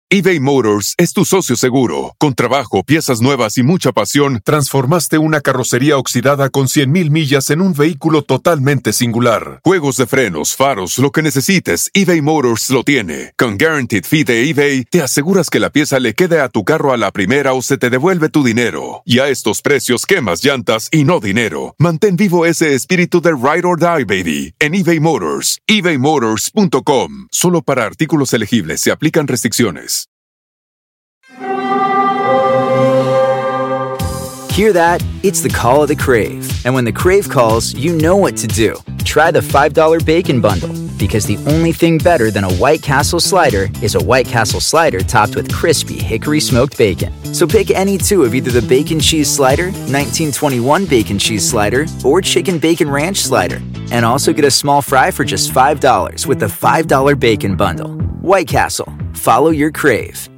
eBay Motors es tu socio seguro. Con trabajo, piezas nuevas y mucha pasión, transformaste una carrocería oxidada con 100,000 millas en un vehículo totalmente singular. Juegos de frenos, faros, lo que necesites, eBay Motors lo tiene. Con Guaranteed Fee de eBay, te aseguras que la pieza le quede a tu carro a la primera o se te devuelve tu dinero. Y a estos precios, quemas llantas y no dinero. Mantén vivo ese espíritu de Ride or Die, baby, en eBay Motors. ebaymotors.com. Solo para artículos elegibles se aplican restricciones. Hear that? It's the call of the Crave. And when the Crave calls, you know what to do. Try the $5 Bacon Bundle, because the only thing better than a White Castle slider is a White Castle slider topped with crispy hickory smoked bacon. So pick any two of either the Bacon Cheese Slider, 1921 Bacon Cheese Slider, or Chicken Bacon Ranch Slider. And also get a small fry for just $5 with the $5 Bacon Bundle. White Castle. Follow your Crave.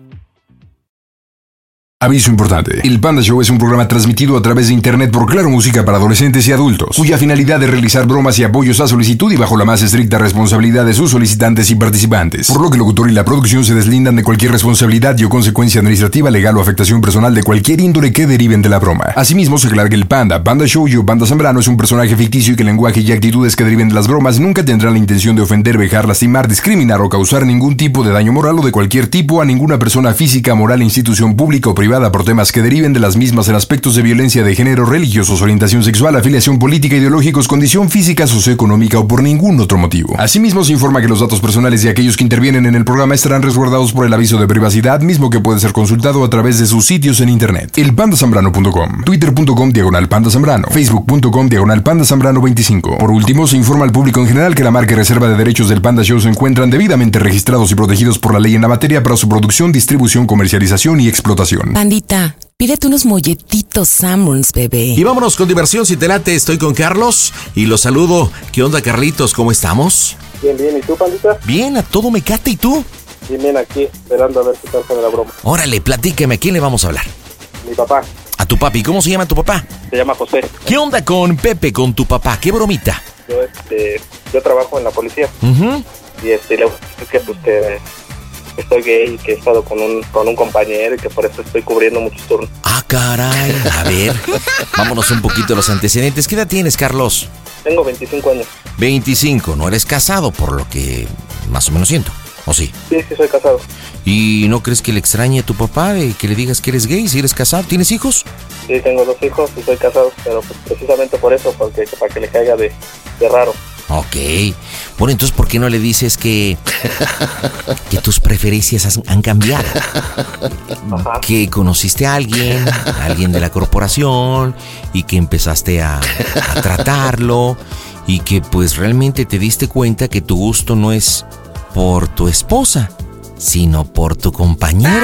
Aviso importante. El Panda Show es un programa transmitido a través de internet por Claro Música para adolescentes y adultos, cuya finalidad es realizar bromas y apoyos a solicitud y bajo la más estricta responsabilidad de sus solicitantes y participantes, por lo que el locutor y la producción se deslindan de cualquier responsabilidad y o consecuencia administrativa, legal o afectación personal de cualquier índole que deriven de la broma. Asimismo, se aclara que el Panda Show y o Panda Zambrano es un personaje ficticio y que el lenguaje y actitudes que deriven de las bromas nunca tendrán la intención de ofender, vejar, lastimar, discriminar o causar ningún tipo de daño moral o de cualquier tipo a ninguna persona física, moral, institución pública o privada por temas que deriven de las mismas en aspectos de violencia de género, religiosos, orientación sexual, afiliación política, ideológicos, condición física, socioeconómica o por ningún otro motivo. Asimismo, se informa que los datos personales de aquellos que intervienen en el programa estarán resguardados por el aviso de privacidad, mismo que puede ser consultado a través de sus sitios en internet. elpandasambrano.com, twitter.com/pandazambrano, facebook.com/pandazambrano25. Por último, se informa al público en general que la marca y reserva de derechos del Panda Show se encuentran debidamente registrados y protegidos por la ley en la materia para su producción, distribución, comercialización y explotación. Pandita, pídete unos molletitos Sanborns, bebé. Y vámonos con diversión, si te late. Estoy con Carlos y los saludo. ¿Qué onda, Carlitos? ¿Cómo estamos? Bien, bien. ¿Y tú, Pandita? Bien, a todo me cata. ¿Y tú? Bien, bien, aquí, esperando a ver qué tal con la broma. Órale, platíqueme. ¿A quién le vamos a hablar? Mi papá. A tu papi. ¿Cómo se llama tu papá? Se llama José. ¿Qué onda con Pepe, con tu papá? ¿Qué bromita? Yo trabajo en la policía. Uh-huh. Y le voy a decir que, pues, que estoy gay y que he estado con un compañero y que por eso estoy cubriendo muchos turnos. Ah, caray. A ver, vámonos un poquito a los antecedentes. ¿Qué edad tienes, Carlos? Tengo 25 años. 25. No eres casado, por lo que más o menos siento. ¿O sí? Sí, soy casado. ¿Y no crees que le extrañe a tu papá de que le digas que eres gay si eres casado? ¿Tienes hijos? Sí, tengo 2 hijos y soy casado, pero pues precisamente por eso, porque para que le caiga de raro. Ok. Bueno, entonces, ¿por qué no le dices que tus preferencias han cambiado? Ajá. Que conociste a alguien de la corporación, y que empezaste a tratarlo, y que pues realmente te diste cuenta que tu gusto no es por tu esposa, sino por tu compañero.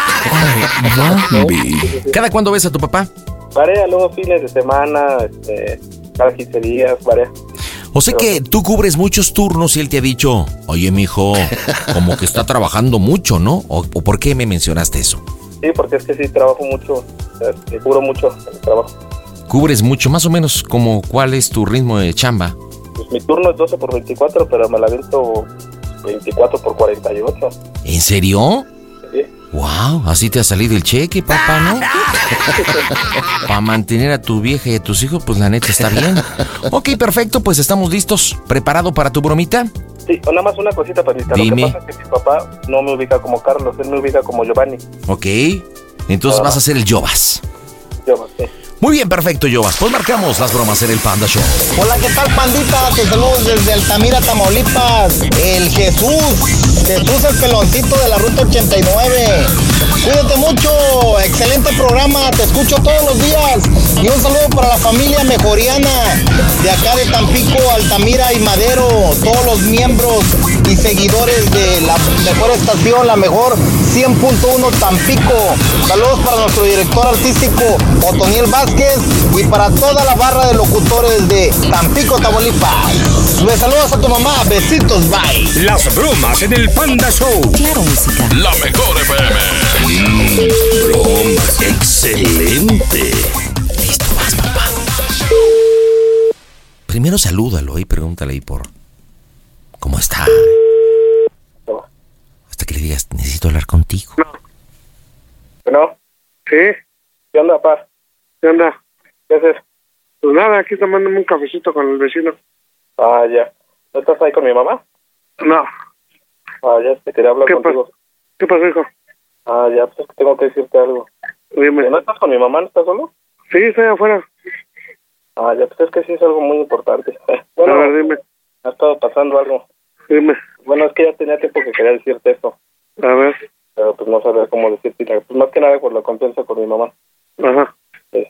¿Cada cuándo ves a tu papá? Varía, luego fines de semana, cada 15 días, varía. O sea que tú cubres muchos turnos y él te ha dicho, oye, mijo, como que está trabajando mucho, ¿no? ¿O por qué me mencionaste eso? Sí, porque es que sí, trabajo mucho, cubro mucho en el trabajo. ¿Cubres mucho? Más o menos, como ¿cuál es tu ritmo de chamba? Pues mi turno es 12 por 24, pero me la aviento 24 por 48. ¿En serio? Sí. Wow, así te ha salido el cheque, papá, ¿no? Para mantener a tu vieja y a tus hijos, pues la neta está bien. Ok, perfecto, pues estamos listos. ¿Preparado para tu bromita? Sí, nada más una cosita, Panita. Dime. Lo que pasa es que mi papá no me ubica como Carlos, él me ubica como Giovanni. Ok, entonces vas a hacer el Jovas. Giovanni, sí. Muy bien, perfecto, Jovas. Pues marcamos las bromas en el Panda Show. Hola, ¿qué tal, pandita? Te saludo desde Altamira, Tamaulipas. El Jesús el peloncito de la Ruta 89. Cuídate mucho, excelente programa, te escucho todos los días. Y un saludo para la familia mejoriana de acá de Tampico, Altamira y Madero. Todos los miembros y seguidores de la mejor estación, la mejor 100.1 Tampico. Saludos para nuestro director artístico, Otoniel Vázquez, y para toda la barra de locutores de Tampico, Tamaulipas. Me saludos a tu mamá, besitos, bye. Las bromas en el Panda Show. Claro, música. La mejor FM. Bromas, excelente. Listo, vas, papá. Primero salúdalo y pregúntale ahí por cómo está. Hasta que le digas, necesito hablar contigo. ¿No? ¿Sí? ¿Qué onda, papá? ¿Qué onda? ¿Qué haces? Pues nada, aquí tomándome un cafecito con el vecino. Ah, ya. ¿No estás ahí con mi mamá? No. Ah, ya, te quería hablar contigo. ¿Qué pasó, hijo? Ah, ya, pues es que tengo que decirte algo. Dime. ¿No estás con mi mamá? ¿No estás solo? Sí, estoy afuera. Ah, ya, pues es que sí es algo muy importante. Bueno, a ver, dime. Ha estado pasando algo. Dime. Bueno, es que ya tenía tiempo que quería decirte esto. A ver. Pero pues no sabía cómo decirte. Pues más que nada por la confianza con mi mamá. Ajá. Pues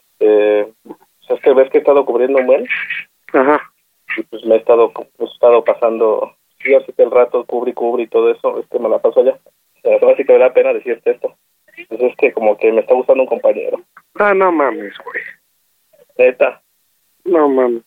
es que ves que he estado cubriendo un buen. Ajá. Y pues me he estado pasando, sí, así que el rato cubre y todo eso, es que me la paso allá. Así que me da pena decirte esto. Pues es que como que me está gustando un compañero. Ah, no mames, güey. Neta. No mames.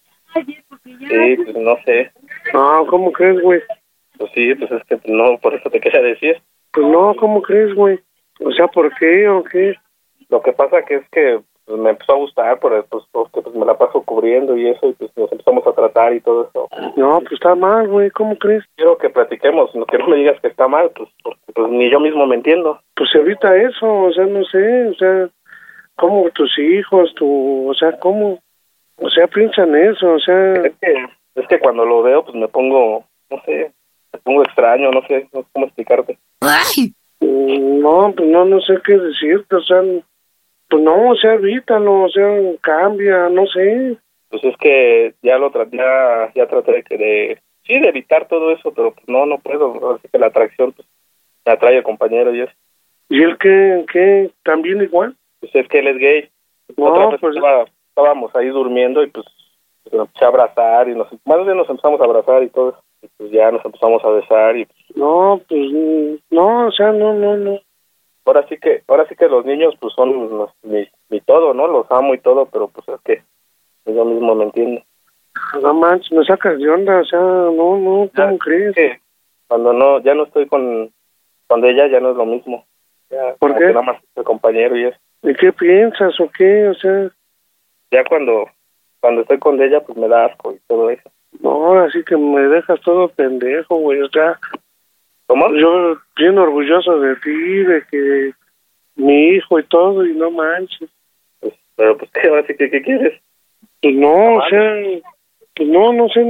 Sí, pues no sé. No, ¿cómo crees, güey? Pues sí, pues es que no, por eso te quería decir. Pues no, ¿cómo crees, güey? O sea, ¿por qué o qué? Lo que pasa que es que pues, me empezó a gustar porque pues me la paso cubriendo y eso, y pues nos empezamos a tratar y todo eso. No, pues está mal, güey, ¿cómo crees? Quiero que platiquemos, que no me digas que está mal, pues porque pues ni yo mismo me entiendo. Pues evita eso, o sea, no sé, o sea, ¿cómo tus hijos, o sea, cómo? O sea, piensan eso, o sea... Es que cuando lo veo, pues me pongo, no sé, me pongo extraño, no sé cómo explicarte. ¡Ay! No, pues no sé qué decirte, o sea, pues no, o sea, evítalo, o sea, cambia, no sé. Pues es que ya ya traté de evitar todo eso, pero pues no puedo, así que la atracción, pues, me atrae el compañero y eso. ¿Y él qué, también igual? Pues es que él es gay. No, otra vez pues... estábamos ahí durmiendo y pues nos empecé a abrazar y más bien nos empezamos a abrazar y todo eso. Y pues ya nos empezamos a besar y pues... No, pues no, o sea, no. Ahora sí que los niños pues son mi todo, ¿no? Los amo y todo, pero pues es que yo mismo me entiendo. No manches, me sacas de onda, o sea, no, ¿cómo crees? Que cuando ya no estoy con ella ya no es lo mismo. Ya, ¿por qué? Nada más el compañero y eso. ¿Y qué piensas o qué? O sea... Ya cuando estoy con ella, pues me da asco y todo eso. No, así que me dejas todo pendejo, güey, o sea... ¿Cómo? Yo bien orgulloso de ti, de que mi hijo y todo, y no manches. Pero pues, ¿qué quieres? Pues no, o sea... Pues no sé,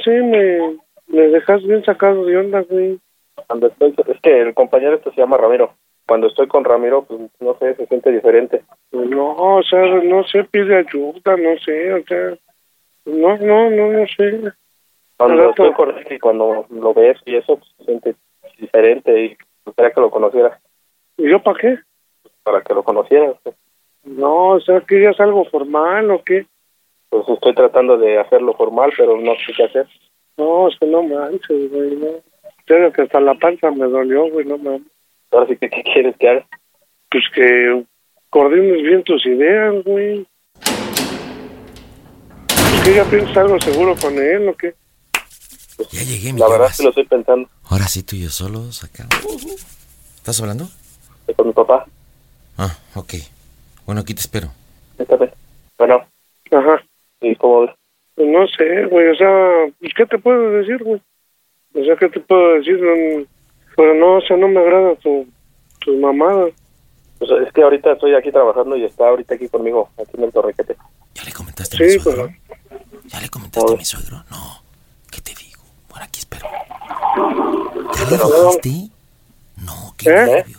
me dejas bien sacado de onda, güey. Es que el compañero se llama Ramiro. Cuando estoy con Ramiro, pues no sé, se siente diferente. No, o sea, no sé, pide ayuda, no sé, o sea, no sé. Cuando estoy con él y cuando lo ves y eso, pues se siente diferente y gustaría que lo conocieras. ¿Y yo para qué? Para que lo conocieras. Pues. No, o sea, ¿que ya es algo formal o qué? Pues estoy tratando de hacerlo formal, pero no sé qué hacer. No, es que no manches, güey, no. Creo que hasta la panza me dolió, güey, no manches. Ahora sí que, ¿qué quieres que haga? Pues que coordines bien tus ideas, güey. ¿Que ya piensas algo seguro con él o qué? Pues, ya llegué, mi la verdad es que lo estoy pensando. Ahora sí tú y yo solos acá. ¿Estás hablando? Con mi papá. Ah, ok. Bueno, aquí te espero. Bueno. Ajá. ¿Y cómo ves? Pues no sé, güey, o sea, ¿qué te puedo decir, güey? O sea, ¿qué te puedo decir? Pero no, o sea, no me agrada tu mamada. Pues es que ahorita estoy aquí trabajando y está ahorita aquí conmigo, aquí en el Torrequete. ¿Ya le comentaste a mi suegro? Pero... ¿Ya le comentaste a mi suegro? No. ¿Qué te digo? Bueno, aquí espero. ¿Ya le dijiste? No, qué nervio.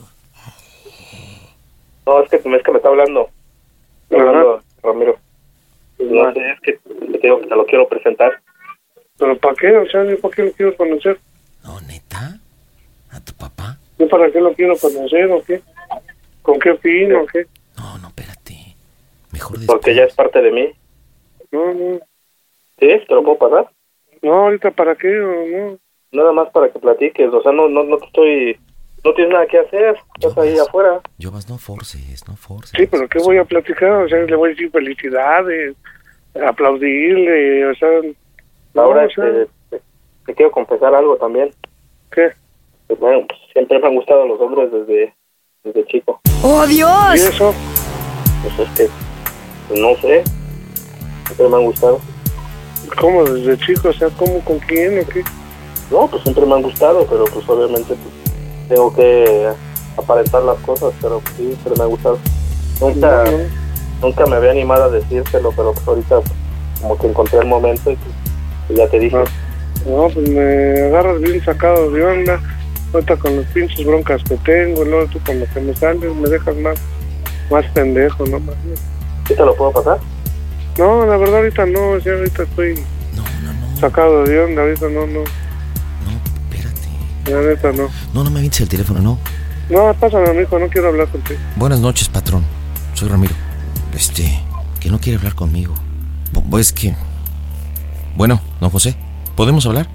No, es que me está hablando. Me está hablando Ramiro. No sé, es que te digo que te lo quiero presentar. ¿Pero para qué? O sea, ¿para qué lo quiero conocer? No, ¿neta? ¿A tu papá? ¿Yo para qué lo quiero conocer o qué? ¿Con qué fin o qué? No, espérate. Mejor después. Porque ya es parte de mí. No. ¿Sí? ¿Te lo puedo pasar? No, ahorita ¿para qué o no? Nada más para que platiques, o sea, no tienes nada que hacer, estás ahí afuera. Jovas, no forces. Sí, pero ¿qué voy a platicar? O sea, le voy a decir felicidades, aplaudirle, o sea... Ahora te quiero confesar algo también. ¿Qué? Pues, bueno, siempre me han gustado los hombres desde chico. ¡Oh, Dios! ¿Y eso? Pues es que, pues, no sé, siempre me han gustado. ¿Cómo desde chico? O sea, ¿cómo, con quién o qué? No, pues siempre me han gustado, pero pues obviamente pues, tengo que aparentar las cosas, pero sí, pero me gusta. Nunca me había animado a decírselo, pero pues ahorita como que encontré el momento y ya te dije. No, pues me agarras bien sacado de onda. Ahorita con los pinches broncas que tengo, luego tú con lo que me sales me dejas más pendejo, ¿no? ¿Sí te lo puedo pasar? No, la verdad ahorita no, o sea, ahorita estoy sacado de onda, ahorita no. No, espérate. La neta no. No me avientes el teléfono, no. No, pásame, amigo, no quiero hablar contigo. Buenas noches, patrón. Soy Ramiro. Que no quiere hablar conmigo. Es que... Bueno, don José, ¿podemos hablar?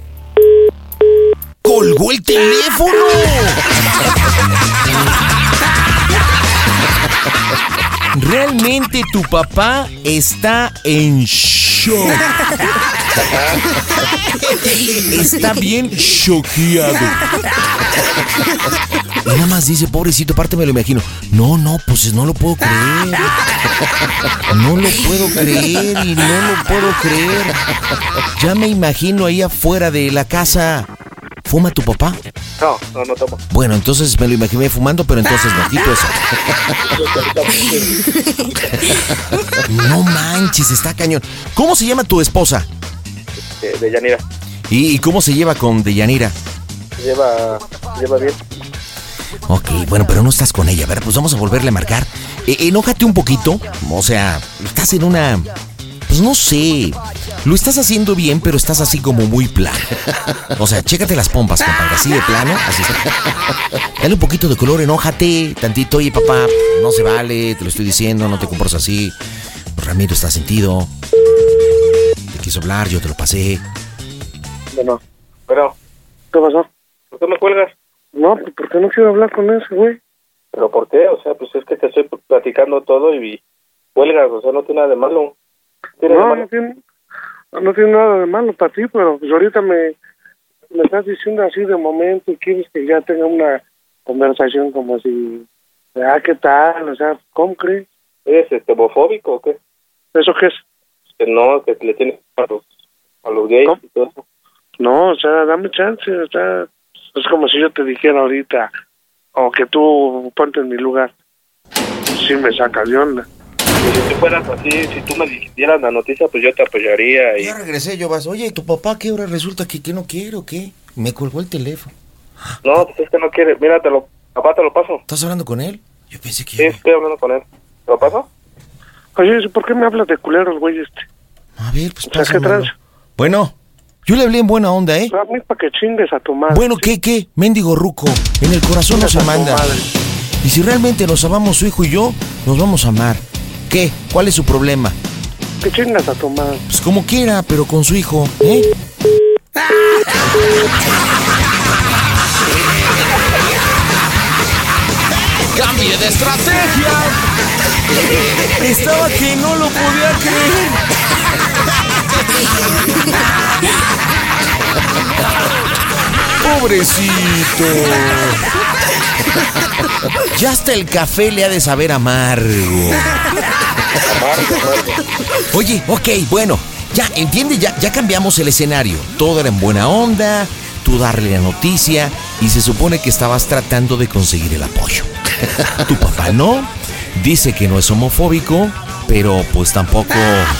¡Colgó el teléfono! Realmente tu papá está en shock. Está bien choqueado. Y nada más dice, pobrecito, aparte me lo imagino. No, pues no lo puedo creer. No lo puedo creer y no lo puedo creer. Ya me imagino ahí afuera de la casa. ¿Fuma tu papá? No tomo. Bueno, entonces me lo imaginé fumando, pero entonces no, quito eso. No manches, está cañón. ¿Cómo se llama tu esposa? Deyanira. ¿Y cómo se lleva con Deyanira? Lleva bien. Ok, bueno, pero no estás con ella. A ver, pues vamos a volverle a marcar. Enójate un poquito. O sea, estás en una... Pues no sé. Lo estás haciendo bien, pero estás así como muy plano. O sea, chécate las pompas, compadre. Así de plano, así está. Dale un poquito de color, enójate tantito. Oye, papá, no se vale, te lo estoy diciendo, no te comportas así. Ramiro está sentido. Te quiso hablar, yo te lo pasé. Bueno, ¿qué pasó? ¿Por qué me cuelgas? No, pues porque no quiero hablar con ese güey. ¿Pero por qué? O sea, pues es que te estoy platicando todo y cuelgas, o sea, no tiene nada de malo. No tiene nada de malo para ti, pero pues ahorita me estás diciendo así de momento y quieres que ya tenga una conversación como si, ¿qué tal? O sea, ¿cómo crees? ¿Eres homofóbico o qué? ¿Eso qué es? Que no, que le tienes a los gays. ¿Cómo? Y todo eso. No, o sea, dame chance, o sea, es como si yo te dijera ahorita, o que tú ponte en mi lugar. Sí me saca de onda. Si tú fueras así, si tú me dieras la noticia, pues yo te apoyaría. Ya regresé, yo vas, oye, ¿tu papá qué hora resulta que no quiere o qué? Me colgó el teléfono. No, pues es que no quiere. Mira, papá, te lo paso. ¿Estás hablando con él? Yo pensé que... Sí, estoy hablando con él. ¿Te lo paso? Oye, ¿por qué me hablas de culero el güey este? A ver, pues o sea, ¿qué trans? Bueno, yo le hablé en buena onda, ¿eh? A mí para que chingues a tu madre. Bueno, ¿qué? Mendigo ruco. En el corazón no se manda. Y si realmente nos amamos su hijo y yo, nos vamos a amar. ¿Qué? ¿Cuál es su problema? Que chingas a tu madre. Pues como quiera, pero con su hijo, ¿eh? ¡Cambie de estrategia! Estaba que no lo podía creer. ¡Pobrecito! Ya hasta el café le ha de saber amargo. Oye, ok, bueno, ya, entiende, ya cambiamos el escenario. Todo era en buena onda, tú darle la noticia y se supone que estabas tratando de conseguir el apoyo. Tu papá no, dice que no es homofóbico, pero pues tampoco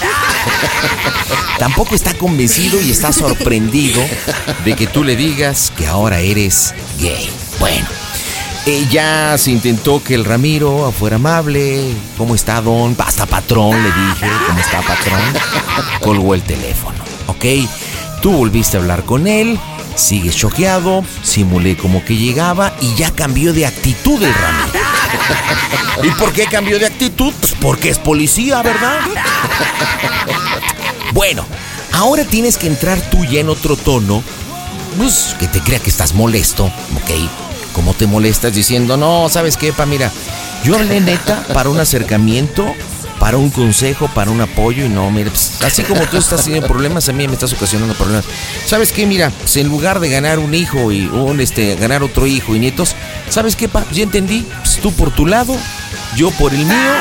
está convencido y está sorprendido de que tú le digas que ahora eres gay. Bueno, ya se intentó que el Ramiro fuera amable. ¿Cómo está, don? Hasta patrón le dije. ¿Cómo está, patrón? Colgó el teléfono, ¿ok? Tú volviste a hablar con él, sigues choqueado, simulé como que llegaba y ya cambió de actitud el Ramiro. ¿Y por qué cambió de actitud? Pues porque es policía, ¿verdad? Bueno, ahora tienes que entrar tú ya en otro tono, pues que te crea que estás molesto, ¿ok? ¿Cómo te molestas diciendo, no, ¿sabes qué, pa? Mira, yo hablé neta para un acercamiento, para un consejo, para un apoyo y no, mira, pues, así como tú estás teniendo problemas, a mí me estás ocasionando problemas. ¿Sabes qué? Mira, pues en lugar de ganar un hijo y ganar otro hijo y nietos, ¿sabes qué, pa? Ya entendí, pues tú por tu lado, yo por el mío.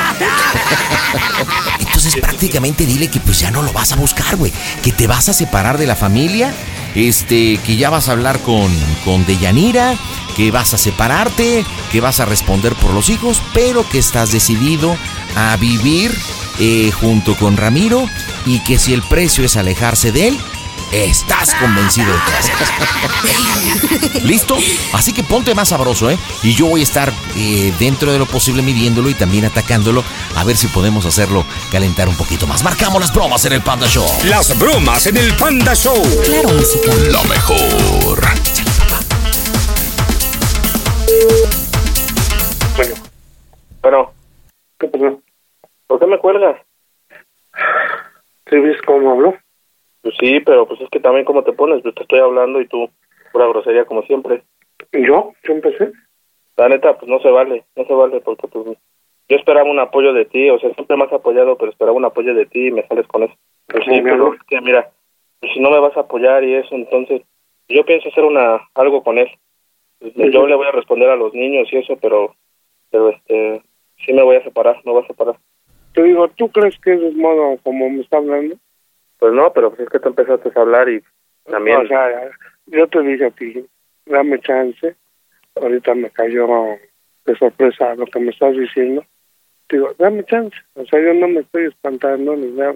Entonces prácticamente dile que pues ya no lo vas a buscar, güey, que te vas a separar de la familia que ya vas a hablar con Deyanira, que vas a separarte, que vas a responder por los hijos, pero que estás decidido a vivir junto con Ramiro y que si el precio es alejarse de él, estás convencido de que haces. ¿Listo? Así que ponte más sabroso, y yo voy a estar dentro de lo posible midiéndolo y también atacándolo, a ver si podemos hacerlo calentar un poquito más. Marcamos las bromas en el Panda Show. Las bromas en el Panda Show. Claro, música. Lo mejor. Bueno. ¿Qué pasó? ¿Por qué me cuelgas? ¿Sí ves cómo habló? Pues sí, pero pues es que también cómo te pones, pues te estoy hablando y tú, pura grosería como siempre. ¿Yo? ¿Yo empecé? La neta, pues no se vale porque pues yo esperaba un apoyo de ti, o sea, siempre me has apoyado, pero esperaba un apoyo de ti y me sales con eso. Pues sí, pero es que mira, pues si no me vas a apoyar y eso, entonces yo pienso hacer algo con él. Pues, yo le voy a responder a los niños y eso, pero sí me voy a separar. Te digo, ¿tú crees que es el modo como me está hablando? Pues no, pero pues es que tú empezaste a hablar y también... No, o sea, yo te dije a ti, dame chance. Ahorita me cayó de sorpresa lo que me estás diciendo. Digo, dame chance. O sea, yo no me estoy espantando ni nada.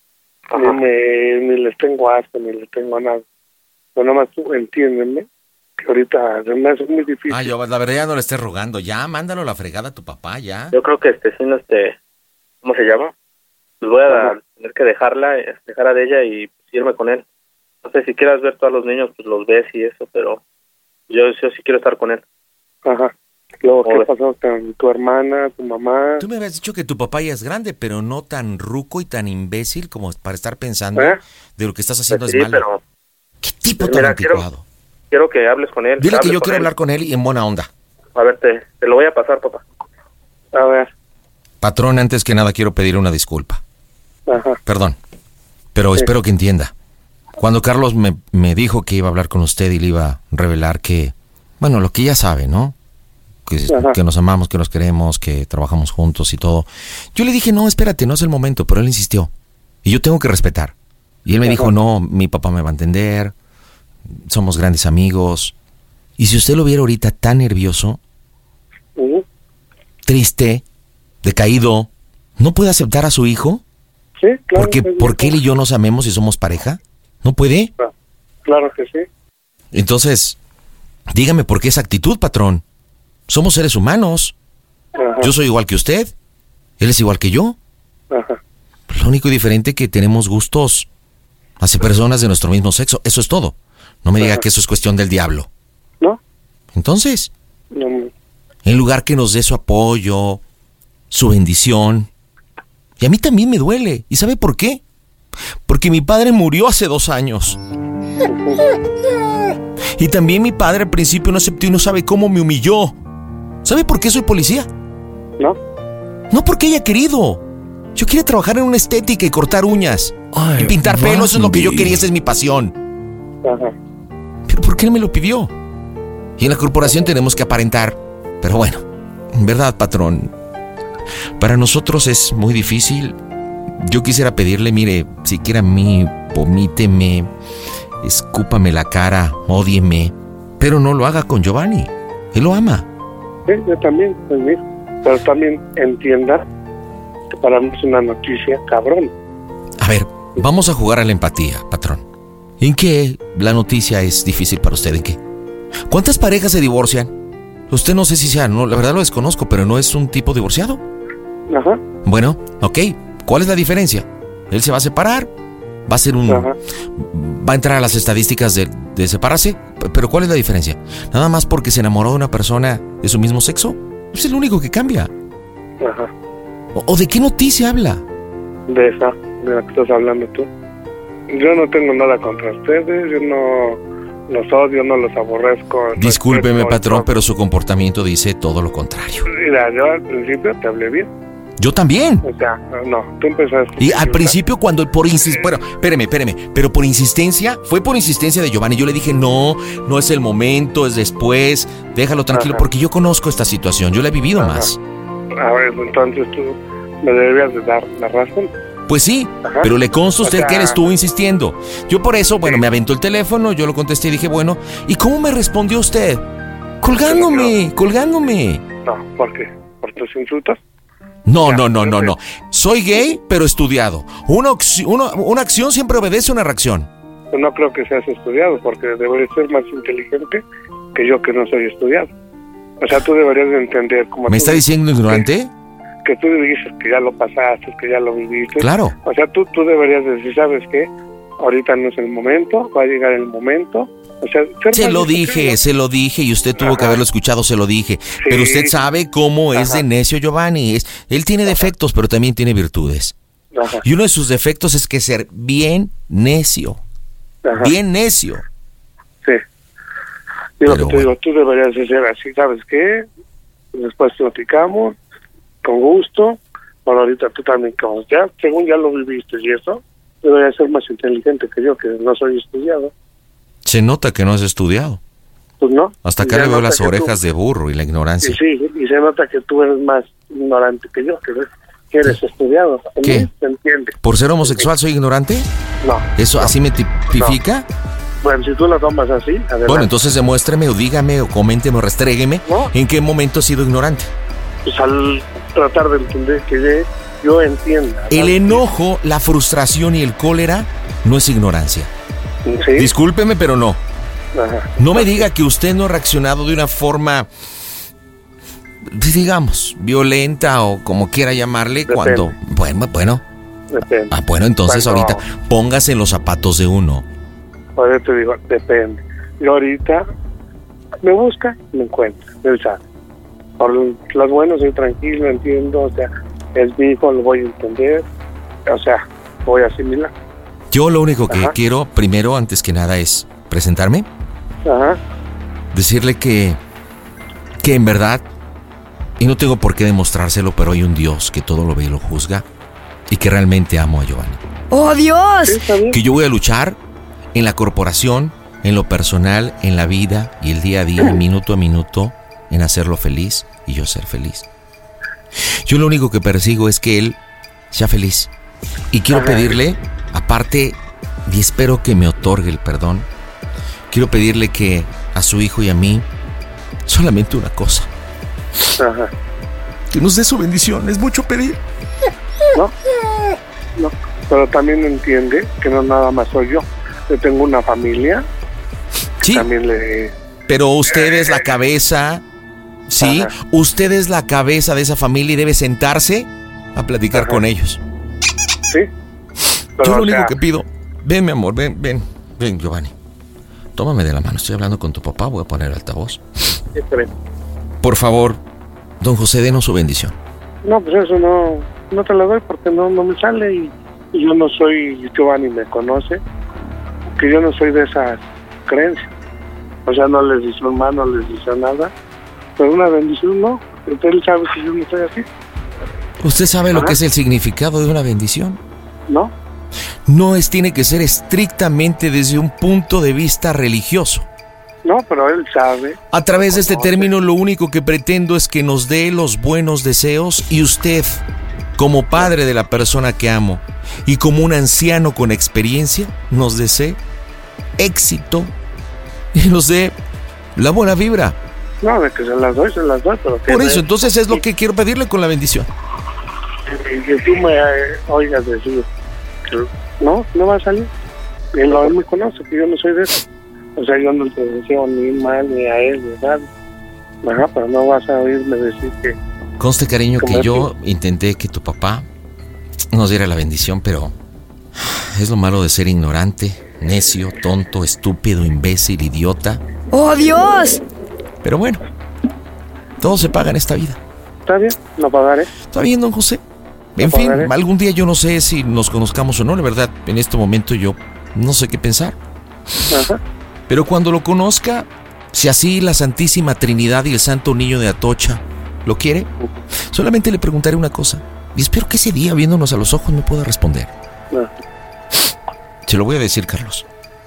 Ni les tengo asco, ni les tengo nada. Pero nomás tú entiéndeme que ahorita me hace muy difícil. Yo la verdad ya no le estés rogando. Ya, mándalo a la fregada a tu papá, ya. Yo creo que sí, no, ¿cómo se llama? Pues voy a tener que dejar a ella y irme con él. No sé, si quieras ver tú a los niños, pues los ves y eso, pero yo sí quiero estar con él. Ajá. Luego, ¿qué pasó con tu hermana, tu mamá? Tú me habías dicho que tu papá ya es grande, pero no tan ruco y tan imbécil como para estar pensando de lo que estás haciendo pues es sí, malo. Pero, ¿qué tipo pues tan mira, anticuado? Quiero que hables con él. Dile que yo quiero hablar con él y en buena onda. A ver, te lo voy a pasar, papá. A ver. Patrón, antes que nada quiero pedirle una disculpa. Ajá. Perdón, pero espero que entienda. Cuando Carlos me dijo que iba a hablar con usted y le iba a revelar que, bueno, lo que ya sabe, ¿no? Que nos amamos, que nos queremos, que trabajamos juntos y todo. Yo le dije, no, espérate, no es el momento, pero él insistió. Y yo tengo que respetar. Y él me dijo, no, mi papá me va a entender, somos grandes amigos. Y si usted lo viera ahorita tan nervioso, triste, decaído, ¿no puede aceptar a su hijo? Sí, claro. ¿Porque él y yo nos amemos y somos pareja? ¿No puede? Claro que sí. Entonces, dígame por qué esa actitud, patrón. Somos seres humanos. Ajá. Yo soy igual que usted. Él es igual que yo. Ajá. Lo único diferente es que tenemos gustos hacia personas de nuestro mismo sexo. Eso es todo. No me diga que eso es cuestión del diablo. ¿No? Entonces, No. en lugar que nos dé su apoyo, su bendición. Y a mí también me duele. ¿Y sabe por qué? Porque mi padre murió hace 2 años. Y también mi padre al principio no aceptó y no sabe cómo me humilló. ¿Sabe por qué soy policía? ¿No? No porque haya querido. Yo quería trabajar en una estética y cortar uñas. Y pintar pelo, eso es lo que yo quería, esa es mi pasión. Ajá. Pero ¿por qué él me lo pidió? Y en la corporación tenemos que aparentar. Pero bueno, en verdad, patrón, para nosotros es muy difícil. Yo quisiera pedirle, mire, siquiera a mí, vomíteme, escúpame la cara, ódieme, pero no lo haga con Giovanni. Él lo ama. Sí, yo también, pero también entienda que para mí es una noticia cabrón. A ver, vamos a jugar a la empatía, patrón. ¿En qué la noticia es difícil para usted? ¿En qué? ¿Cuántas parejas se divorcian? Usted no sé si sea, no, la verdad lo desconozco, pero no es un tipo divorciado. Ajá. Bueno, ok. ¿Cuál es la diferencia? Él se va a separar, va a ser va a entrar a las estadísticas de separarse, pero ¿cuál es la diferencia? Nada más porque se enamoró de una persona de su mismo sexo. Es el único que cambia. Ajá. ¿O de qué noticia habla? De esa, de la que estás hablando tú. Yo no tengo nada contra ustedes, yo no los odio, no los aborrezco. Discúlpeme, patrón, pero su comportamiento dice todo lo contrario. Mira, yo al principio te hablé bien. Yo también. O sea, no, tú empezaste. Y al principio cuando bueno, espéreme, pero por insistencia, fue por insistencia de Giovanni. Yo le dije, no es el momento, es después, déjalo tranquilo, porque yo conozco esta situación, yo la he vivido más. A ver, entonces tú me deberías de dar la razón. Pues sí, Ajá. pero le consta a usted O sea, que él estuvo insistiendo. Yo por eso, bueno, me aventó el teléfono, yo lo contesté y dije, bueno, ¿y cómo me respondió usted? Colgándome. No, ¿por qué? ¿Por tus insultos? No. Soy gay, pero estudiado. Una acción siempre obedece a una reacción. No creo que seas estudiado, porque deberías ser más inteligente que yo, que no soy estudiado. O sea, tú deberías de entender cómo... ¿Me está diciendo ignorante? Que tú dices que ya lo pasaste, que ya lo viviste. Claro. O sea, tú deberías decir, ¿sabes qué? Ahorita no es el momento, va a llegar el momento. O sea, se lo dije y usted tuvo que haberlo escuchado, se lo dije. Sí. Pero usted sabe cómo es de necio Giovanni. Él tiene defectos, pero también tiene virtudes. Ajá. Y uno de sus defectos es que ser bien necio. Ajá. Bien necio. Sí. Digo, que te digo, tú deberías de ser así, ¿sabes qué? Después platicamos, con gusto. Por ahorita tú también, como ya, según ya lo viviste y eso, deberías ser más inteligente que yo, que no soy estudiado. Se nota que no has estudiado. Pues no. Hasta acá le veo las orejas de burro y la ignorancia. Y se nota que tú eres más ignorante que yo, que eres estudiado. ¿Qué? ¿Se entiende? ¿Por ser homosexual soy ignorante? No. ¿Eso así me tipifica? No. Bueno, si tú lo tomas así, adelante. Bueno, entonces demuéstreme o dígame o coménteme o restrégueme en qué momento he sido ignorante. Pues al tratar de entender que yo entienda. El enojo, la frustración y el cólera no es ignorancia. ¿Sí? Discúlpeme, pero no. Ajá. No me diga que usted no ha reaccionado de una forma, digamos, violenta o como quiera llamarle. Depende. Cuando... Bueno. Depende. Bueno, entonces ahorita póngase en los zapatos de uno. Por eso te digo, depende. Yo ahorita me busca, me encuentra, él sabe. Por los buenos soy tranquilo, entiendo, o sea, es mi hijo, lo voy a entender, o sea, voy a asimilar. Yo lo único que quiero, primero, antes que nada, es presentarme. Ajá. Decirle que en verdad, y no tengo por qué demostrárselo, pero hay un Dios que todo lo ve y lo juzga, y que realmente amo a Giovanni. ¡Oh, Dios! ¿Sí, que yo voy a luchar en la corporación, en lo personal, en la vida, y el día a día, minuto a minuto, en hacerlo feliz y yo ser feliz. Yo lo único que persigo es que él sea feliz. Y quiero pedirle, aparte, y espero que me otorgue el perdón, quiero pedirle que a su hijo y a mí, solamente una cosa. Ajá. Que nos dé su bendición, es mucho pedir. No, pero también entiende que no nada más soy yo. Yo tengo una familia. Sí, también pero usted es la cabeza, ¿sí? Ajá. Usted es la cabeza de esa familia y debe sentarse a platicar con ellos. Sí. Yo lo único que pido, ven mi amor, ven Giovanni. Tómame de la mano, estoy hablando con tu papá, voy a poner el altavoz. Por favor, don José, denos su bendición. No, pues eso no te lo doy porque no me sale y yo no soy, Giovanni me conoce, que yo no soy de esas creencias. O sea, no les deseo mal, no les deseo nada, pero una bendición no, entonces él sabe que yo no estoy así. ¿Usted sabe lo que es el significado de una bendición? No. No tiene que ser estrictamente desde un punto de vista religioso. No, pero él sabe. A través de este término lo único que pretendo es que nos dé los buenos deseos y usted, como padre de la persona que amo y como un anciano con experiencia, nos desee éxito y nos dé la buena vibra. No, de que se las doy, pero... Por eso, entonces es lo que quiero pedirle con la bendición. Que tú me oigas decir que no va a salir. Él me conoce, que yo no soy de eso. O sea, yo no te deseo ni mal, ni a él, ni a nadie. Ajá, pero no vas a oírme decir que... Conste, cariño, que yo intenté que tu papá nos diera la bendición, pero es lo malo de ser ignorante, necio, tonto, estúpido, imbécil, idiota. ¡Oh, Dios! Pero bueno, todo se paga en esta vida. Está bien, lo pagaré. Está bien, don José. En fin, algún día yo no sé si nos conozcamos o no, la verdad, en este momento yo no sé qué pensar. Ajá. Pero cuando lo conozca, si así la Santísima Trinidad y el Santo Niño de Atocha lo quiere, solamente le preguntaré una cosa. Y espero que ese día, viéndonos a los ojos, me pueda responder. No. Se lo voy a decir, Carlos.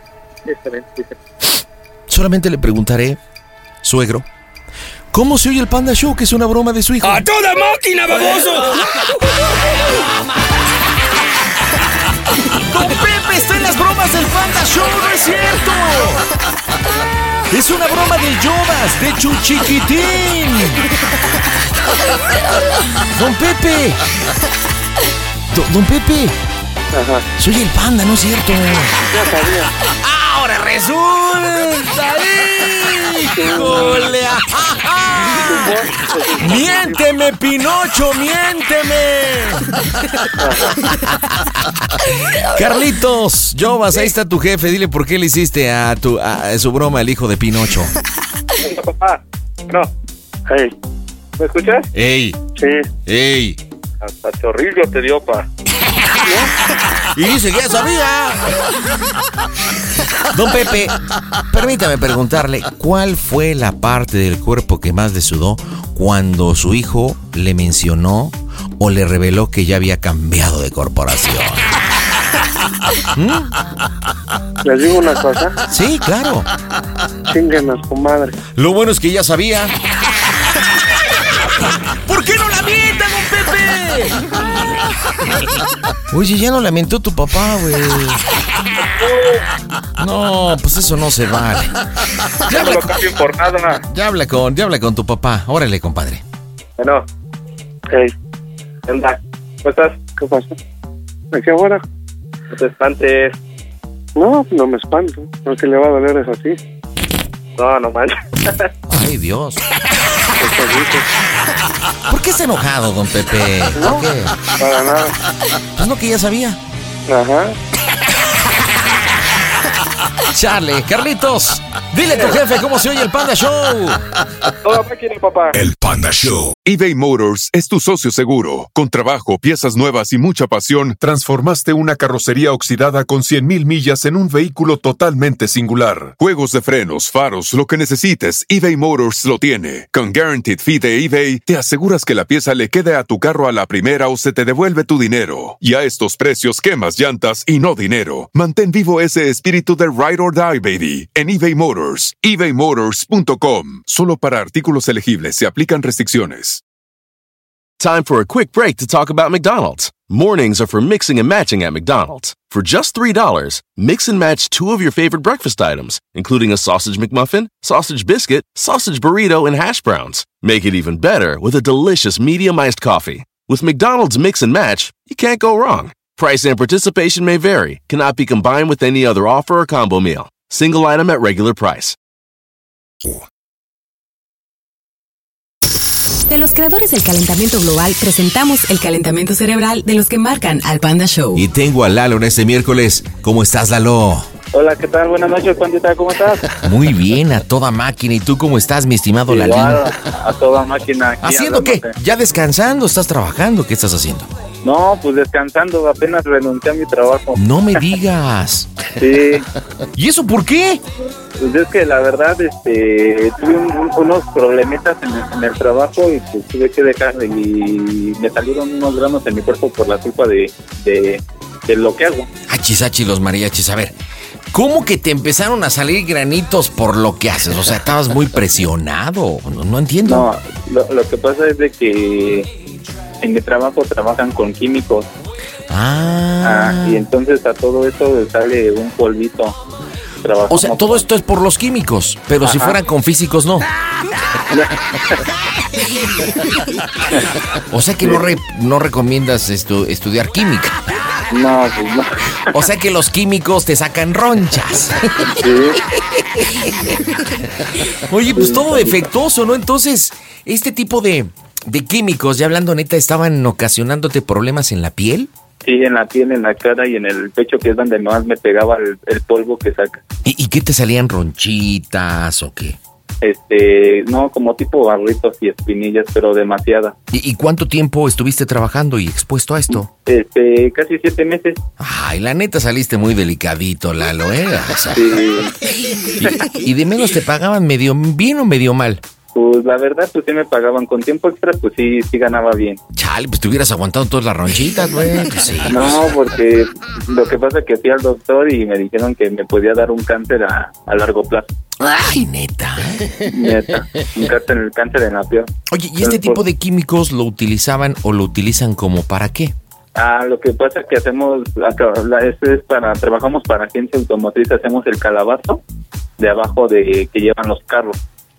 Solamente le preguntaré, suegro, ¿cómo se oye el Panda Show, que es una broma de su hijo? ¡A toda máquina, baboso! ¡Don Pepe está en las bromas del Panda Show! ¡No es cierto! ¡Es una broma de Yobas, de Chuchiquitín! ¡Don Pepe! ¡Don Pepe! Ajá. Soy el Panda, ¿no es cierto? Ya sabía. ¡Ahora resulta! ¡Híjole! ¡Miénteme, Pinocho, miénteme! Carlitos, Yobas, ahí está tu jefe. Dile por qué le hiciste a su broma al hijo de Pinocho. Papá, no. Hey. ¿Me escuchas? ¡Ey! Sí. ¡Ey! Hasta chorrillo te dio, pa. Y dice que ya sabía. Don Pepe, permítame preguntarle, ¿cuál fue la parte del cuerpo que más le sudó cuando su hijo le mencionó o le reveló que ya había cambiado de corporación? ¿Les digo una cosa? Sí, claro. Chinguen a su madre. Lo bueno es que ya sabía. ¿Por qué no la mienta, don Pepe? Oye, ya no lamentó tu papá, güey. No, pues eso no se vale. Ya no lo cambien por nada. Ya habla con tu papá. Órale, compadre. Bueno, Hey. ¿qué onda? ¿Cómo estás? ¿Qué pasó? ¿A qué hora? No te espantes. No, no me espanto. Lo que le va a doler es a ti. No manches. Ay, Dios. ¿Por qué está enojado, don Pepe? No, ¿Por qué? para nada. Pues no, que ya sabía. Ajá. Chale, Carlitos, dile a tu jefe cómo se oye el Panda Show. Toda máquina, papá. El Panda Show. eBay Motors es tu socio seguro. Con trabajo, piezas nuevas y mucha pasión, transformaste una carrocería oxidada con 100,000 millas en un vehículo totalmente singular. Juegos de frenos, faros, lo que necesites, eBay Motors lo tiene. Con Guaranteed Fee de eBay, te aseguras que la pieza le quede a tu carro a la primera o se te devuelve tu dinero. Y a estos precios, quemas llantas y no dinero. Mantén vivo ese espíritu de Ride or Die, baby, en eBay Motors. ebaymotors.com. Solo para artículos elegibles se aplican restricciones. Time for a quick break to talk about McDonald's. Mornings are for mixing and matching at McDonald's. For just $3, mix and match 2 of your favorite breakfast items, including a sausage McMuffin, sausage biscuit, sausage burrito, and hash browns. Make it even better with a delicious medium iced coffee. With McDonald's Mix and Match, you can't go wrong. Price and participation may vary. Cannot be combined with any other offer or combo meal. Single item at regular price. De los creadores del calentamiento global, presentamos el calentamiento cerebral de los que marcan al Panda Show. Y tengo a Lalo en este miércoles. ¿Cómo estás, Lalo? Hola, ¿qué tal? Buenas noches, Pandita, ¿cómo estás? Muy bien, a toda máquina. ¿Y tú cómo estás, mi estimado Lalín? Igual, a toda máquina. Aquí ¿Haciendo qué? ¿Ya descansando? ¿Estás trabajando? ¿Qué estás haciendo? No, pues descansando, apenas renuncié a mi trabajo. No me digas. Sí. ¿Y eso por qué? Pues es que la verdad, tuve unos problemitas en el trabajo y pues tuve que dejar y me salieron unos granos en mi cuerpo por la culpa de lo que hago. Achisachi los mariachis, a ver, ¿cómo que te empezaron a salir granitos por lo que haces? O sea, estabas muy presionado, no entiendo. No, lo que pasa es de que en mi trabajo trabajan con químicos. Y entonces a todo eso sale un polvito. O sea, todo esto es por los químicos, pero si fueran con físicos, no. O sea que no recomiendas estudiar química. No, pues no. O sea que los químicos te sacan ronchas. Sí. Oye, pues todo defectuoso, ¿no? Entonces, este tipo de químicos, ya hablando neta, ¿estaban ocasionándote problemas en la piel? Sí, en la piel, en la cara y en el pecho, que es donde más me pegaba el polvo que saca. ¿Y qué te salían, ronchitas o qué? No, como tipo barritos y espinillas, pero demasiadas. ¿Y cuánto tiempo estuviste trabajando y expuesto a esto? Casi 7 meses. Ay, la neta saliste muy delicadito, Lalo, ¿eh? O sea, sí. ¿Y de menos te pagaban medio bien o medio mal? Pues la verdad, pues sí me pagaban. Con tiempo extra, pues sí ganaba bien. Chale, pues te hubieras aguantado todas las ronchitas, güey. Pues sí. No, porque lo que pasa es que fui al doctor y me dijeron que me podía dar un cáncer a largo plazo. Ay, neta. Neta, un cáncer en la piel. Oye, ¿y este tipo de químicos lo utilizaban o lo utilizan como para qué? Lo que pasa es que hacemos, trabajamos para agencia automotriz, hacemos el calabazo de abajo de que llevan los carros.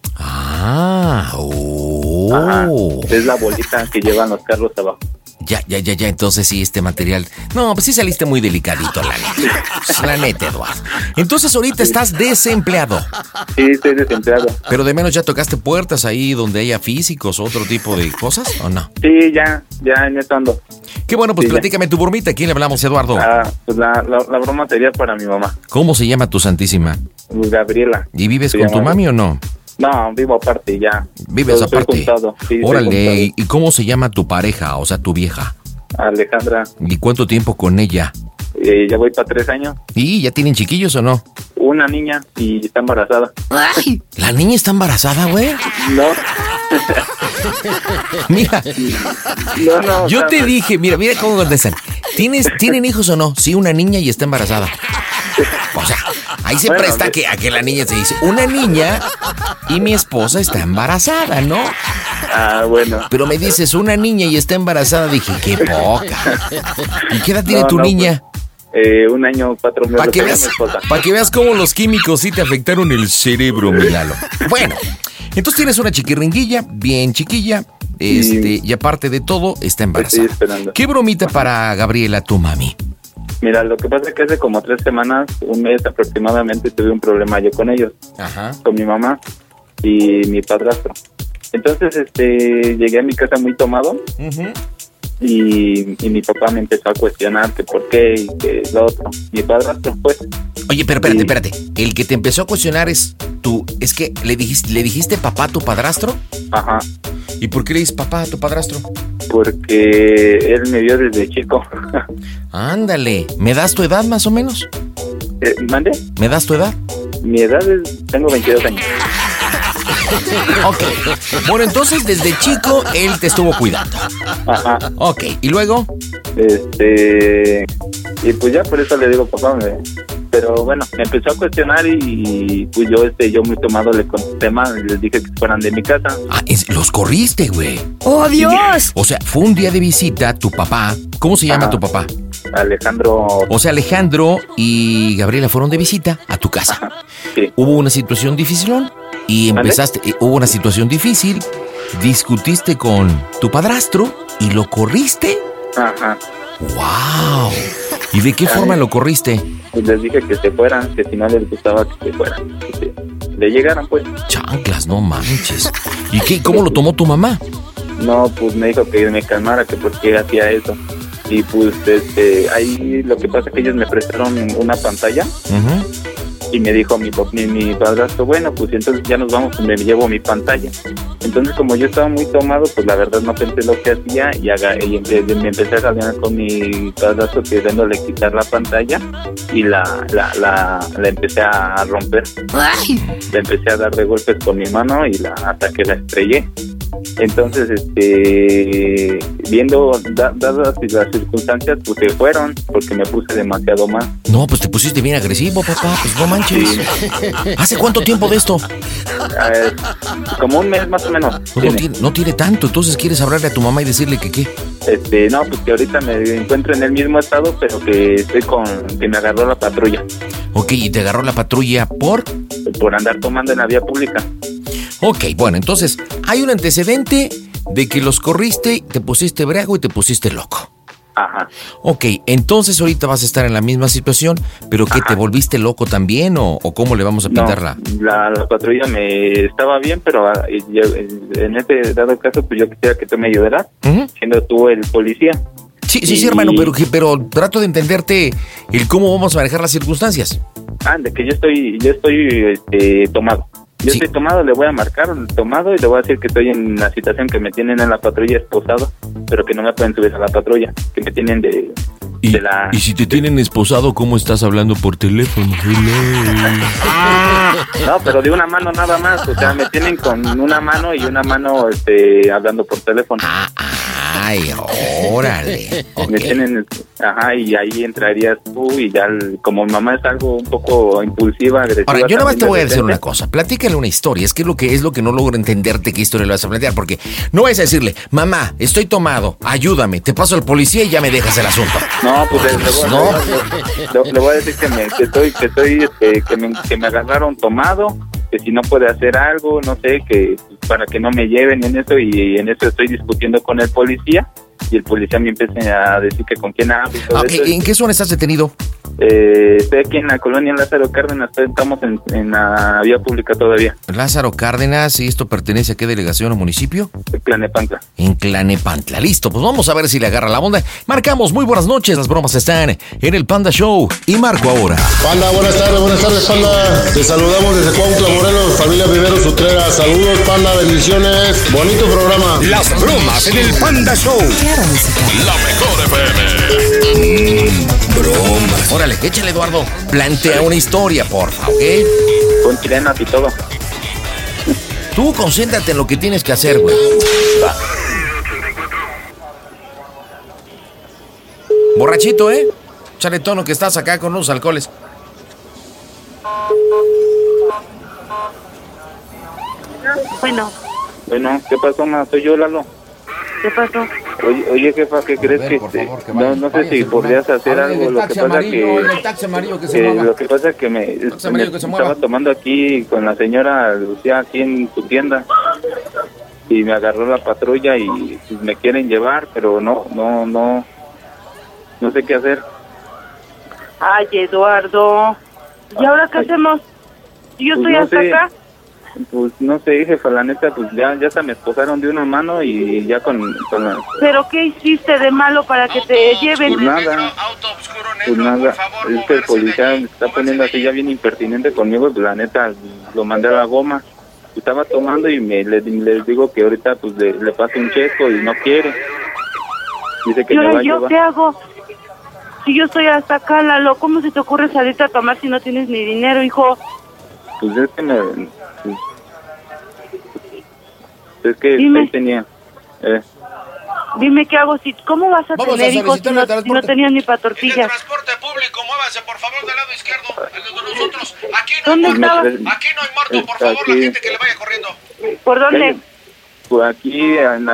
Es la bolita que llevan los carros abajo. Ya, entonces sí, este material... No, pues sí saliste muy delicadito, la neta, Eduardo. Entonces ahorita estás desempleado. Sí, estoy desempleado. Pero de menos ya tocaste puertas ahí donde haya físicos, otro tipo de cosas, ¿o no? Sí, ya en eso ando. Qué bueno, pues sí, platícame tu bromita. ¿A quién le hablamos, Eduardo? Pues la broma sería para mi mamá. ¿Cómo se llama tu santísima? Gabriela. ¿Y vives con tu mami o no? No, vivo aparte ya. ¿Vives aparte? Sí, órale, ¿y cómo se llama tu pareja, o sea, tu vieja? Alejandra. ¿Y cuánto tiempo con ella? Ya voy para 3 años. ¿Y ya tienen chiquillos o no? Una niña y está embarazada. ¡Ay! ¿La niña está embarazada, güey? No. Mira, no, yo te dije, mira cómo contestan. ¿Tienen hijos o no? Sí, una niña y está embarazada. O sea, ahí se presta a que la niña se dice, una niña y mi esposa está embarazada, ¿no? Bueno. Pero me dices, una niña y está embarazada, dije, qué poca. ¿Y qué edad tiene tu niña? Pues, 1 año, 4 meses. Para que veas cómo los químicos sí te afectaron el cerebro, mi Lalo. Bueno, entonces tienes una chiquiringuilla, bien chiquilla, y aparte de todo, está embarazada. Estoy esperando. ¿Qué bromita para Gabriela, tu mami? Mira, lo que pasa es que hace como 3 semanas, 1 mes aproximadamente, tuve un problema yo con ellos. Ajá. Con mi mamá y mi padrastro. Entonces, llegué a mi casa muy tomado. Uh-huh. Y mi papá me empezó a cuestionar que por qué y que lo otro. Mi padrastro, pues. Oye, pero espérate. El que te empezó a cuestionar es tú. ¿Es que le dijiste papá a tu padrastro? Ajá. ¿Y por qué le dices papá a tu padrastro? Porque él me vio desde chico. Ándale. ¿Me das tu edad más o menos? ¿Mande? ¿Me das tu edad? Mi edad tengo 22 años. Ok. Bueno, entonces desde chico él te estuvo cuidando. Ajá. Ok. ¿Y luego? Y pues ya por eso le digo papá. Pero bueno, me empezó a cuestionar y pues yo muy tomado le contesté mal y les dije que fueran de mi casa. Los corriste, güey. ¡Oh, Dios! O sea, fue un día de visita tu papá. ¿Cómo se llama tu papá? Alejandro. O sea, Alejandro y Gabriela fueron de visita a tu casa. Ajá. Sí. Hubo una situación difícil y hubo una situación difícil, discutiste con tu padrastro y lo corriste. Ajá. ¡Wow! ¿Y de qué forma lo corriste? Pues les dije que se fueran, que si no les gustaba que se fueran, que le llegaran, pues. Chanclas, no manches. ¿Y cómo lo tomó tu mamá? No, pues me dijo que me calmara, que por qué hacía eso. Y pues ahí lo que pasa es que ellos me prestaron una pantalla. Uh-huh. Y me dijo mi padrastro, bueno, pues entonces ya nos vamos, me llevo mi pantalla. Entonces, como yo estaba muy tomado, pues la verdad no pensé lo que hacía y me empecé a ganar con mi padrastro queriéndole quitar la pantalla y la empecé a romper. ¡Ay! Le empecé a dar de golpes con mi mano hasta que la estrellé. Entonces, viendo dadas las circunstancias, pues se fueron porque me puse demasiado mal. No, pues te pusiste bien agresivo, papá, pues no manches. Sí. ¿Hace cuánto tiempo de esto? Como 1 mes más o menos. No tiene tanto, entonces quieres hablarle a tu mamá y decirle que qué. No, pues que ahorita me encuentro en el mismo estado, pero que que me agarró la patrulla. Ok, ¿y te agarró la patrulla por? Por andar tomando en la vía pública. Ok, bueno, entonces hay un antecedente de que los corriste, te pusiste briago y te pusiste loco. Ajá. Ok, entonces ahorita vas a estar en la misma situación, pero ¿qué, te volviste loco también o cómo le vamos a pintarla? No, la patrulla me estaba bien, pero en este dado caso, pues yo quisiera que tú me ayudaras, siendo tú el policía. Sí, hermano, pero trato de entenderte el cómo vamos a manejar las circunstancias. De que yo estoy tomado. Estoy tomado, le voy a marcar tomado y le voy a decir que estoy en la situación que me tienen en la patrulla esposado, pero que no me pueden subir a la patrulla, que me tienen ¿Y si te tienen esposado, cómo estás hablando por teléfono? No, pero de una mano nada más, o sea, me tienen con una mano y una mano hablando por teléfono. Ay, órale. Me meten en el... Ajá, y ahí entrarías tú y ya, como mi mamá es algo un poco impulsiva, agresiva. Ahora, yo nada más te voy a decir decir una cosa. Platícale una historia. Es lo que no logro entenderte qué historia le vas a plantear. Porque no vayas a decirle, mamá, estoy tomado, ayúdame, te paso al policía y ya me dejas el asunto. No, pues le voy a decir que me agarraron tomado, que si no puede hacer algo, no sé, que para que no me lleven en eso, y en eso estoy discutiendo con el policía, y el policía me empieza a decir que con quién hablo y todo eso. ¿En qué zona estás detenido? Estoy aquí en la colonia Lázaro Cárdenas, estamos en la vía pública todavía. Lázaro Cárdenas, ¿y esto pertenece a qué delegación o municipio? Tlalnepantla. En Tlalnepantla, listo, pues vamos a ver si le agarra la onda. Marcamos, muy buenas noches, las bromas están en el Panda Show y marco ahora. Panda, buenas tardes, Panda. Te saludamos desde Cuautla, Morelos, familia Viveros Utrera. Saludos, Panda, bendiciones. Bonito programa. Las bromas en el Panda Show. La mejor FM. Bromas. Órale, échale, Eduardo. Plantea una historia, porfa, ¿ok? Con chilenas y todo. Tú concéntrate en lo que tienes que hacer, güey. Borrachito, ¿eh? Échale tono que estás acá con unos alcoholes. Bueno, ¿qué pasó, ma? Soy yo, Lalo. ¿Qué pasó? Oye, jefa, ¿qué crees que no sé si podrías hacer algo? Lo que pasa es que estaba tomando aquí con la señora Lucía aquí en tu tienda y me agarró la patrulla y me quieren llevar, pero no sé qué hacer. Ay, Eduardo, ¿y ahora qué hacemos? Yo estoy hasta acá. Pues no sé, jefa, la neta, pues ya se me esposaron de una mano y ya con la... ¿Pero qué hiciste de malo para que te lleven? Pues nada, es que el policía me está poniendo así ya bien impertinente conmigo, pues la neta, lo mandé a la goma. Estaba tomando y les digo que ahorita pues le paso un checo y no quiere. Dice que me va a llevar. ¿Qué hago? Si yo estoy hasta acá, Lalo, ¿cómo se te ocurre salirte a tomar si no tienes ni dinero, hijo? Pues es que Dime. tenía... Dime qué hago, ¿cómo vas a tener hijos si no tenías ni para tortillas? En el transporte público, muévase por favor del lado izquierdo, el de nosotros. Aquí no ¿Dónde hay muerto, estabas? aquí no hay muerto, por favor, la gente que le vaya corriendo. ¿Por dónde? Pues aquí en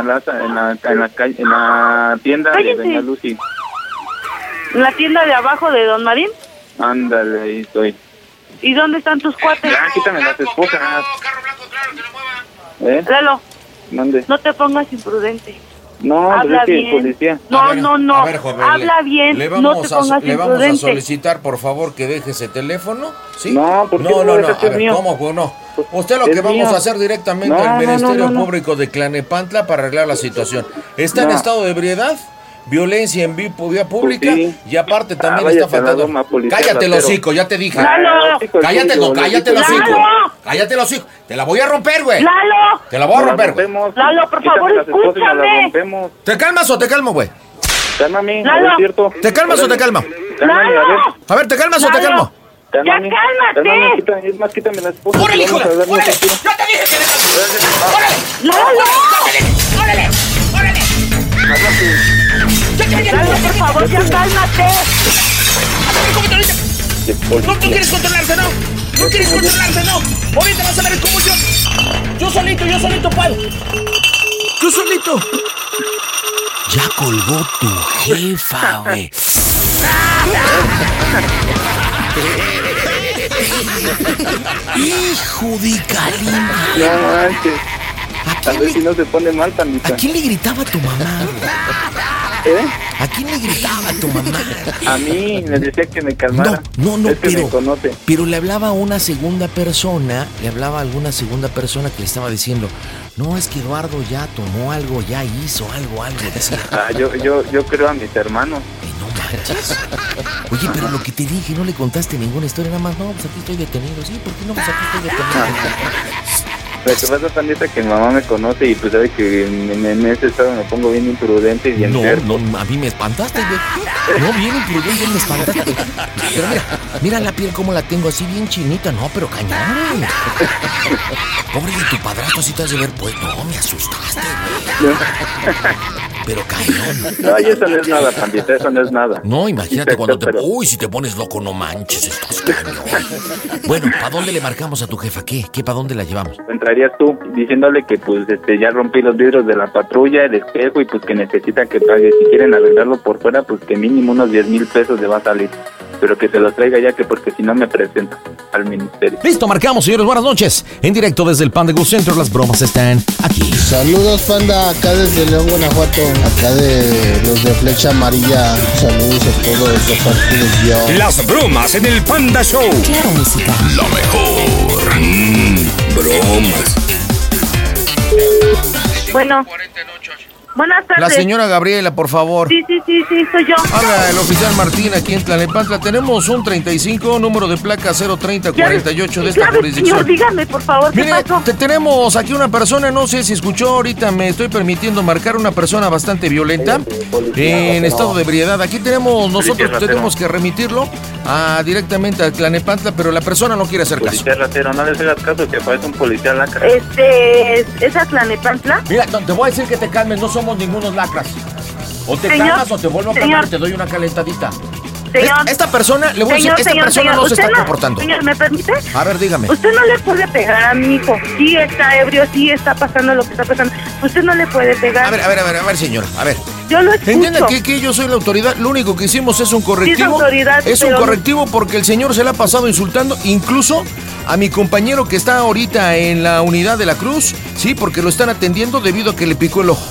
la tienda de Doña Lucy. ¿En la tienda de abajo de Don Marín? Ándale, ahí estoy. ¿Y dónde están tus cuates? Ya, quítame las esposas. Carro blanco, claro, que lo mueva. Lalo, ¿dónde? no te pongas imprudente. No, habla bien. Policía. No. A ver, joven, habla bien, no te pongas le imprudente. vamos a solicitar, por favor, que deje ese teléfono. ¿Sí? No, porque no. A ver, mío. ¿cómo? Pues no. Usted lo que vamos a hacer directamente al Ministerio Público de Tlalnepantla para arreglar la situación. Está en estado de ebriedad, violencia en vía pública, y aparte también está faltando... Cállate el hocico, ya te dije. ¡Lalo! Cállate el hocico. Cállate el hocico. Te la voy a romper, güey. ¡Lalo! Te la voy a romper, güey. Lalo, por favor, escúchame. ¿Te calmas o te calmo, güey? Cálmame, Lalo. es cierto. ¿Te calmas o te calmo? ¡Lalo! A ver, ¿te calmas o te calmo? ¡Ya cálmate! Es más, quítame las esposas. ¡Órale, hijo! ¡Órale! ¡Yo te dije que dejas! ¡Órale! ¡Lalo! ¡Órale! Lalo, por favor, ya cálmate. No, tú quieres controlarte, ¿no? No quieres controlarte, ¿no? Ahorita vas a ver cómo yo solito, ¿cuál? Yo solito. Ya colgó tu jefa, güey. Hijo de Calima. No manches. A ver si no se pone mal, Pandita. ¿A quién le gritaba tu mamá? ¿A quién le gritaba tu mamá? A mí, le decía que me calmara. No, es que me conoce. Pero le hablaba a alguna segunda persona que le estaba diciendo, no, es que Eduardo ya tomó algo, ya hizo algo, decía. Yo creo a mis hermanos. No manches. Oye, pero lo que te dije, no le contaste ninguna historia, nada más, no, pues aquí estoy detenido. Sí, ¿por qué no? Pues aquí estoy detenido. Lo que pasa, Pandita, que mi mamá me conoce y pues sabe que en ese estado me pongo bien imprudente y bien terco. No, a mí me espantaste, güey. No, bien imprudente, me espantaste. Pero mira la piel como la tengo, así bien chinita. No, pero cañón, güey. Pobre de tu padrastro, así te has de ver, pues. No, me asustaste, güey. pero cañón. No, eso no es nada, pandita, eso no es nada. No, imagínate Sí, cuando te... pero- Uy, si te pones loco, no manches, estás cañón. Bueno, ¿para dónde le marcamos a tu jefa? ¿Qué? ¿Para dónde la llevamos? Entrarías tú diciéndole que pues ya rompí los vidrios de la patrulla, el espejo y pues que necesita que pague. Si quieren arreglarlo por fuera, pues que mínimo unos 10,000 pesos le va a salir. Pero que se los traiga ya, que porque si no me presento al ministerio. Listo, marcamos, señores, buenas noches. En directo desde el Panda Go Center, las bromas están aquí. Saludos, Panda, acá desde León, Guanajuato, acá de los de Flecha Amarilla. Saludos a todos de parte de yo. Las bromas en el Panda Show. Claro, música. Lo mejor. Bromas. Bueno. Buenas tardes. La señora Gabriela, por favor. Sí, soy yo. Habla el oficial Martín aquí en Tlalnepantla. Tenemos un 35, número de placa 03048 de esta jurisdicción. Señor, dígame, por favor, ¿qué Mire, pasó? tenemos aquí una persona, no sé si escuchó, ahorita me estoy permitiendo marcar una persona bastante violenta en estado de ebriedad. Aquí nosotros tenemos que remitirlo directamente a Tlalnepantla, pero la persona no quiere hacer caso. Policía ratero, no les hagas caso, que parece un policía lacra. ¿Es a Tlalnepantla? Mira, te voy a decir que te calmes, no somos ningunos lacras. O te calmas o te vuelvo a calmar y te doy una calentadita. Señor, esta persona, le voy a decir, esta persona no se está comportando. Señor, ¿me permite? A ver, dígame. Usted no le puede pegar a mi hijo. Sí está ebrio, sí está pasando lo que está pasando. Usted no le puede pegar. A ver, señora, a ver. Yo lo escucho. Entienda que yo soy la autoridad, lo único que hicimos es un correctivo. Sí, es autoridad, es un pero- correctivo porque el señor se le ha pasado insultando, incluso a mi compañero que está ahorita en la unidad de la Cruz, sí, porque lo están atendiendo debido a que le picó el ojo.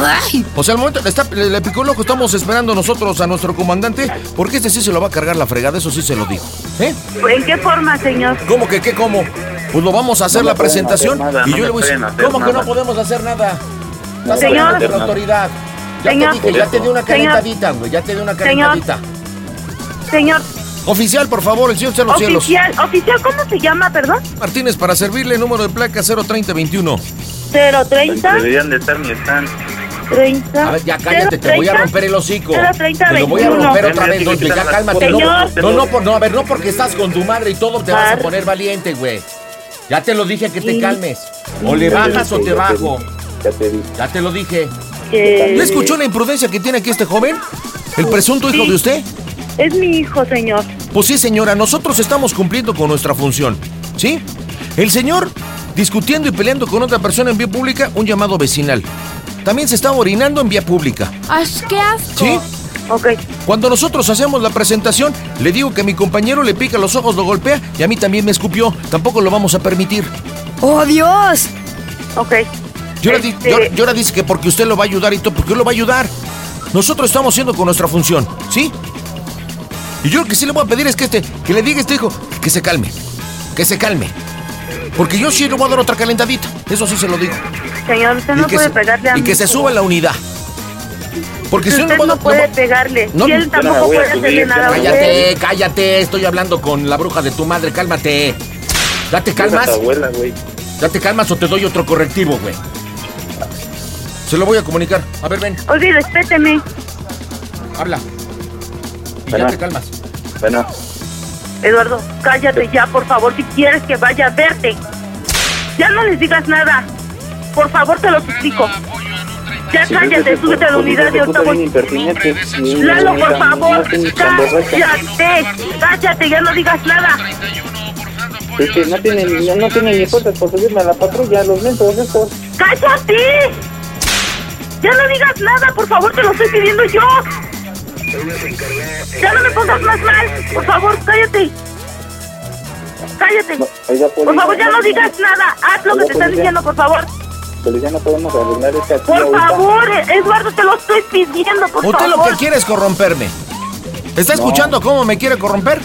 O sea, al momento le picó el ojo, estamos esperando nosotros a nuestro comandante, porque este sí se lo va a cargar la fregada, eso sí se lo dijo. ¿En qué forma, señor? ¿Cómo que qué? ¿Cómo? Pues lo vamos a hacer No la me pueden presentación hacer nada, y no yo me le voy a decir, pueden hacer ¿cómo que no nada. podemos hacer nada? Estás Señor. hablando de la autoridad. Ya Señor. te dije, ya te di una Señor. calentadita, güey, ya te di una calentadita. Señor. Oficial, por favor, el señor de los cielos. Oficial, ¿cómo se llama, perdón? Martínez, para servirle, número de placa 03021. 030. Deberían de estar ni están. 30. A ver, ya cállate, te voy a romper el hocico. 030, Te lo voy a 21. romper otra vez, don, ya cálmate. Señor. No, a ver, no porque estás con tu madre y todo te vas a poner valiente, güey. Ya te lo dije que te calmes. O le bajas o te bajo. Ya te lo dije. ¿Le escuchó la imprudencia que tiene aquí este joven? ¿El presunto hijo de usted? Es mi hijo, señor. Pues sí, señora, nosotros estamos cumpliendo con nuestra función, ¿sí? El señor discutiendo y peleando con otra persona en vía pública, un llamado vecinal. También se estaba orinando en vía pública, ¡Qué asco! ¿sí? Ok. Cuando nosotros hacemos la presentación, le digo que a mi compañero le pica los ojos, lo golpea y a mí también me escupió. Tampoco lo vamos a permitir. ¡Oh, Dios! Ok. Yo ahora dice que porque usted lo va a ayudar y todo, ¿por qué lo va a ayudar? Nosotros estamos haciendo con nuestra función, ¿sí? Y yo lo que sí le voy a pedir es que le diga a este hijo que se calme. Que se calme. Porque yo sí le voy a dar otra calentadita. Eso sí se lo digo. Señor, usted Y no que puede se- pegarle a Y mi que se hijo. suba a la unidad. Porque si Usted no no puede pegarle. No, y él yo tampoco no me voy a puede hacerle subir, nada a Cállate, usted. cállate. Estoy hablando con la bruja de tu madre. Cálmate. ¿Ya te calmas? Tu abuela, güey. ¿Ya te calmas o te doy otro correctivo, güey? Se lo voy a comunicar. A ver, ven. Oye, respéteme. Habla. Y Bueno. ya te calmas. Bueno, Eduardo, cállate ya, por favor, si quieres que vaya a verte. Ya no les digas nada. Por favor, te lo suplico. Ya cállate, súbete a la unidad y ahorita voy. Lalo, por favor, cállate, ya no digas nada. es que no tienen ni fuerzas por subirme a la patrulla, los mentos estos. ¡Cállate! Ya no digas nada, por favor, te lo estoy pidiendo yo. Ya no me pongas más mal, por favor, cállate. Cállate. Por favor, ya no digas nada. Haz lo que te están diciendo, por favor. Policía, no podemos arreglar esta aquí Por ahorita. favor, Eduardo, te lo estoy pidiendo, por Usted favor. lo que quiere es corromperme. ¿Está escuchando cómo me quiere corromper?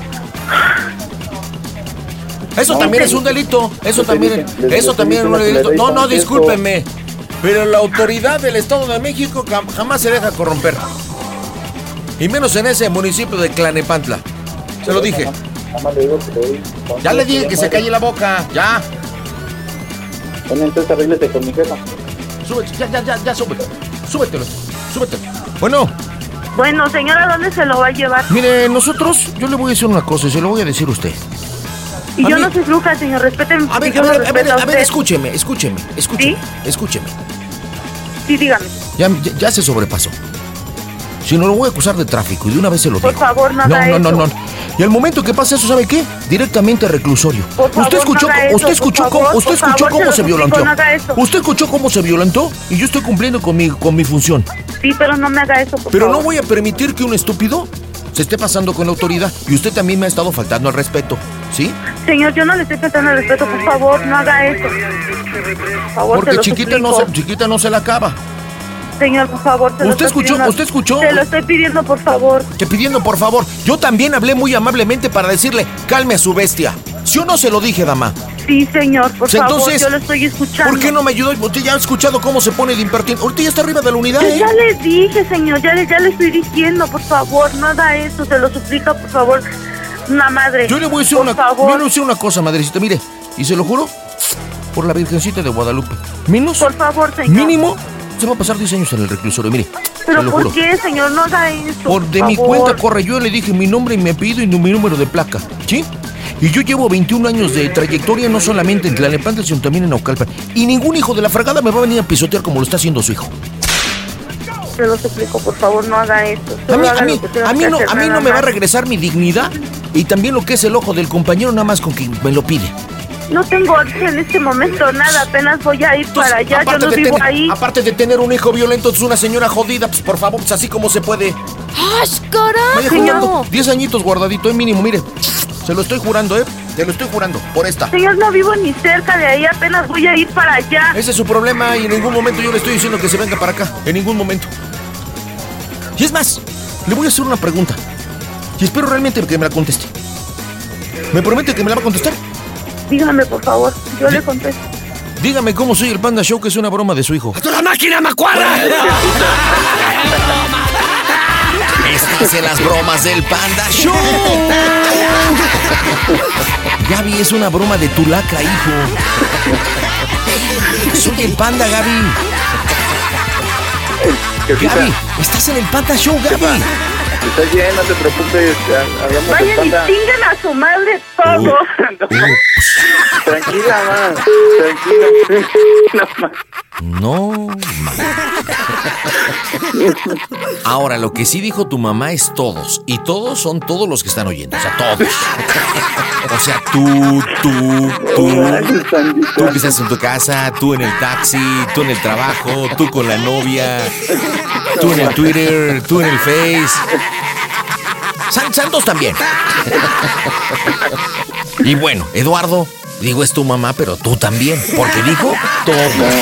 Eso No, también que- es un delito. Eso les también, dije- eso les también es un dije que delito. le No, doy no, consejo. discúlpenme. Pero la autoridad del Estado de México jamás se deja corromper. Y menos en ese municipio de Tlalnepantla. Se lo dije. Nada más le digo que le doy consejo. Ya le dije que se calle la boca. Ya. Bueno, entonces arréglate con mi jefa. Súbete, ya, súbete. Súbetelo. Bueno. Bueno, señora, ¿dónde se lo va a llevar? Mire, nosotros, yo le voy a decir una cosa y se lo voy a decir a usted. Y a yo mí- no soy bruja, señor, respéteme. A ver, yo lo respeto a usted. escúcheme. Sí, dígame. Ya se sobrepasó. Si no, lo voy a acusar de tráfico y de una vez se lo digo. Por favor, no haga eso. No. Y al momento que pase eso, ¿sabe qué? Directamente a reclusorio. Por favor, ¿Usted escuchó cómo se violentó? ¿Usted escuchó cómo se violentó? Y yo estoy cumpliendo con mi función. Sí, pero no me haga eso, por Pero favor. no voy a permitir que un estúpido se esté pasando con la autoridad. Y usted también me ha estado faltando al respeto, ¿sí? Señor, yo no le estoy faltando al respeto, por favor, no haga eso. Por favor, Porque te lo chiquita no se la acaba. Señor, por favor, ¿Usted escuchó? Te lo estoy pidiendo, por favor. Te pidiendo, por favor. Yo también hablé muy amablemente para decirle, calme a su bestia. ¿Sí o no se lo dije, dama? Sí, señor, por favor, Entonces, yo lo estoy escuchando. ¿por qué no me ayudó? Usted ya ha escuchado cómo se pone de impertinente. Ahorita ya está arriba de la unidad, ¿eh? Ya le dije, señor, ya le estoy diciendo, por favor, no haga eso, se lo suplica, por favor. Una madre. Yo le voy a decir una cosa, madrecita, mire, y se lo juro, por la Virgencita de Guadalupe. Por favor, señor. Mínimo, se va a pasar 10 años en el reclusorio, mire. ¿Pero por qué, señor? No haga eso. De mi cuenta corre, yo le dije mi nombre y mi apellido y mi número de placa, ¿sí? Y yo llevo 21 años de trayectoria no solamente en Tlalnepantla, sino también en Naucalpan. Y ningún hijo de la fregada me va a venir a pisotear como lo está haciendo su hijo. Te lo suplico, por favor, no haga eso. A mí no me va a regresar mi dignidad y también lo que es el ojo del compañero, nada más con que me lo pide. No tengo en este momento nada, apenas voy a ir para allá, yo no vivo ahí. Aparte de tener un hijo violento, es una señora jodida, pues por favor, pues así como se puede. ¡Ay, carajo! Vaya jugando, 10 añitos guardadito, mínimo, mire. Se lo estoy jurando, te lo estoy jurando, por esta. Señor, no vivo ni cerca de ahí, apenas voy a ir para allá. Ese es su problema y en ningún momento yo le estoy diciendo que se venga para acá, en ningún momento. Y es más, le voy a hacer una pregunta y espero realmente que me la conteste. ¿Me promete que me la va a contestar? Dígame, por favor, yo le contesto. Dígame cómo soy el Panda Show, que es una broma de su hijo. ¡A toda máquina, macuarra! Estás en las bromas del Panda Show. Gaby, es una broma de tu lacra, hijo. Soy el Panda, Gaby. Gaby, estás en el Panda Show, Gaby. Está bien, no te preocupes. Vayan y chinguen a su madre todos. Tranquila, más. Tranquila. No. Ahora, lo que sí dijo tu mamá es todos. Y todos son todos los que están oyendo. O sea, todos. O sea, tú que estás en tu casa, tú en el taxi, tú en el trabajo, tú con la novia, tú en el Twitter, tú en el Face. Santos también. Y bueno, Eduardo, digo, es tu mamá, pero tú también, porque dijo todo.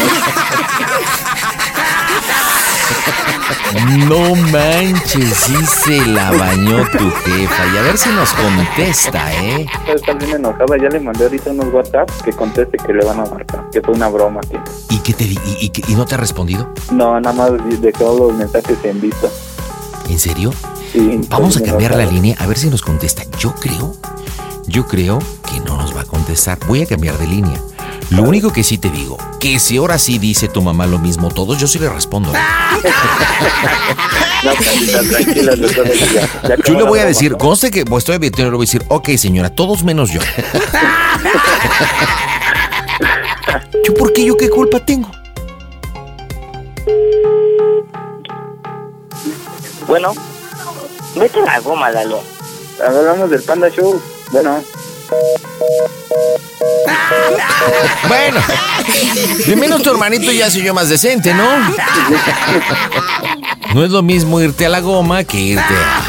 No manches, sí se la bañó tu jefa. Y a ver si nos contesta, ¿eh? Está bien enojada, ya le mandé ahorita unos WhatsApp que conteste que le van a marcar, que fue una broma. Tío. ¿Y qué te y no te ha respondido? No, nada más dejó los mensajes en visto. ¿En serio? Sí. Vamos a cambiar la línea, a ver si nos contesta. Yo creo que no nos va a contestar. Voy a cambiar de línea. Lo único que sí te digo, que si ahora sí dice tu mamá lo mismo todos, yo sí le respondo. No, tranquila, ya yo le voy a decir, conste que estoy advirtiendo, le voy a decir, ok señora, todos menos yo. ¿Yo por qué? ¿Yo qué culpa tengo? Bueno, vete a la goma, Lalo. Hablamos del Panda Show. Bueno, de menos tu hermanito ya soy yo más decente, ¿no? No es lo mismo irte a la goma que irte a...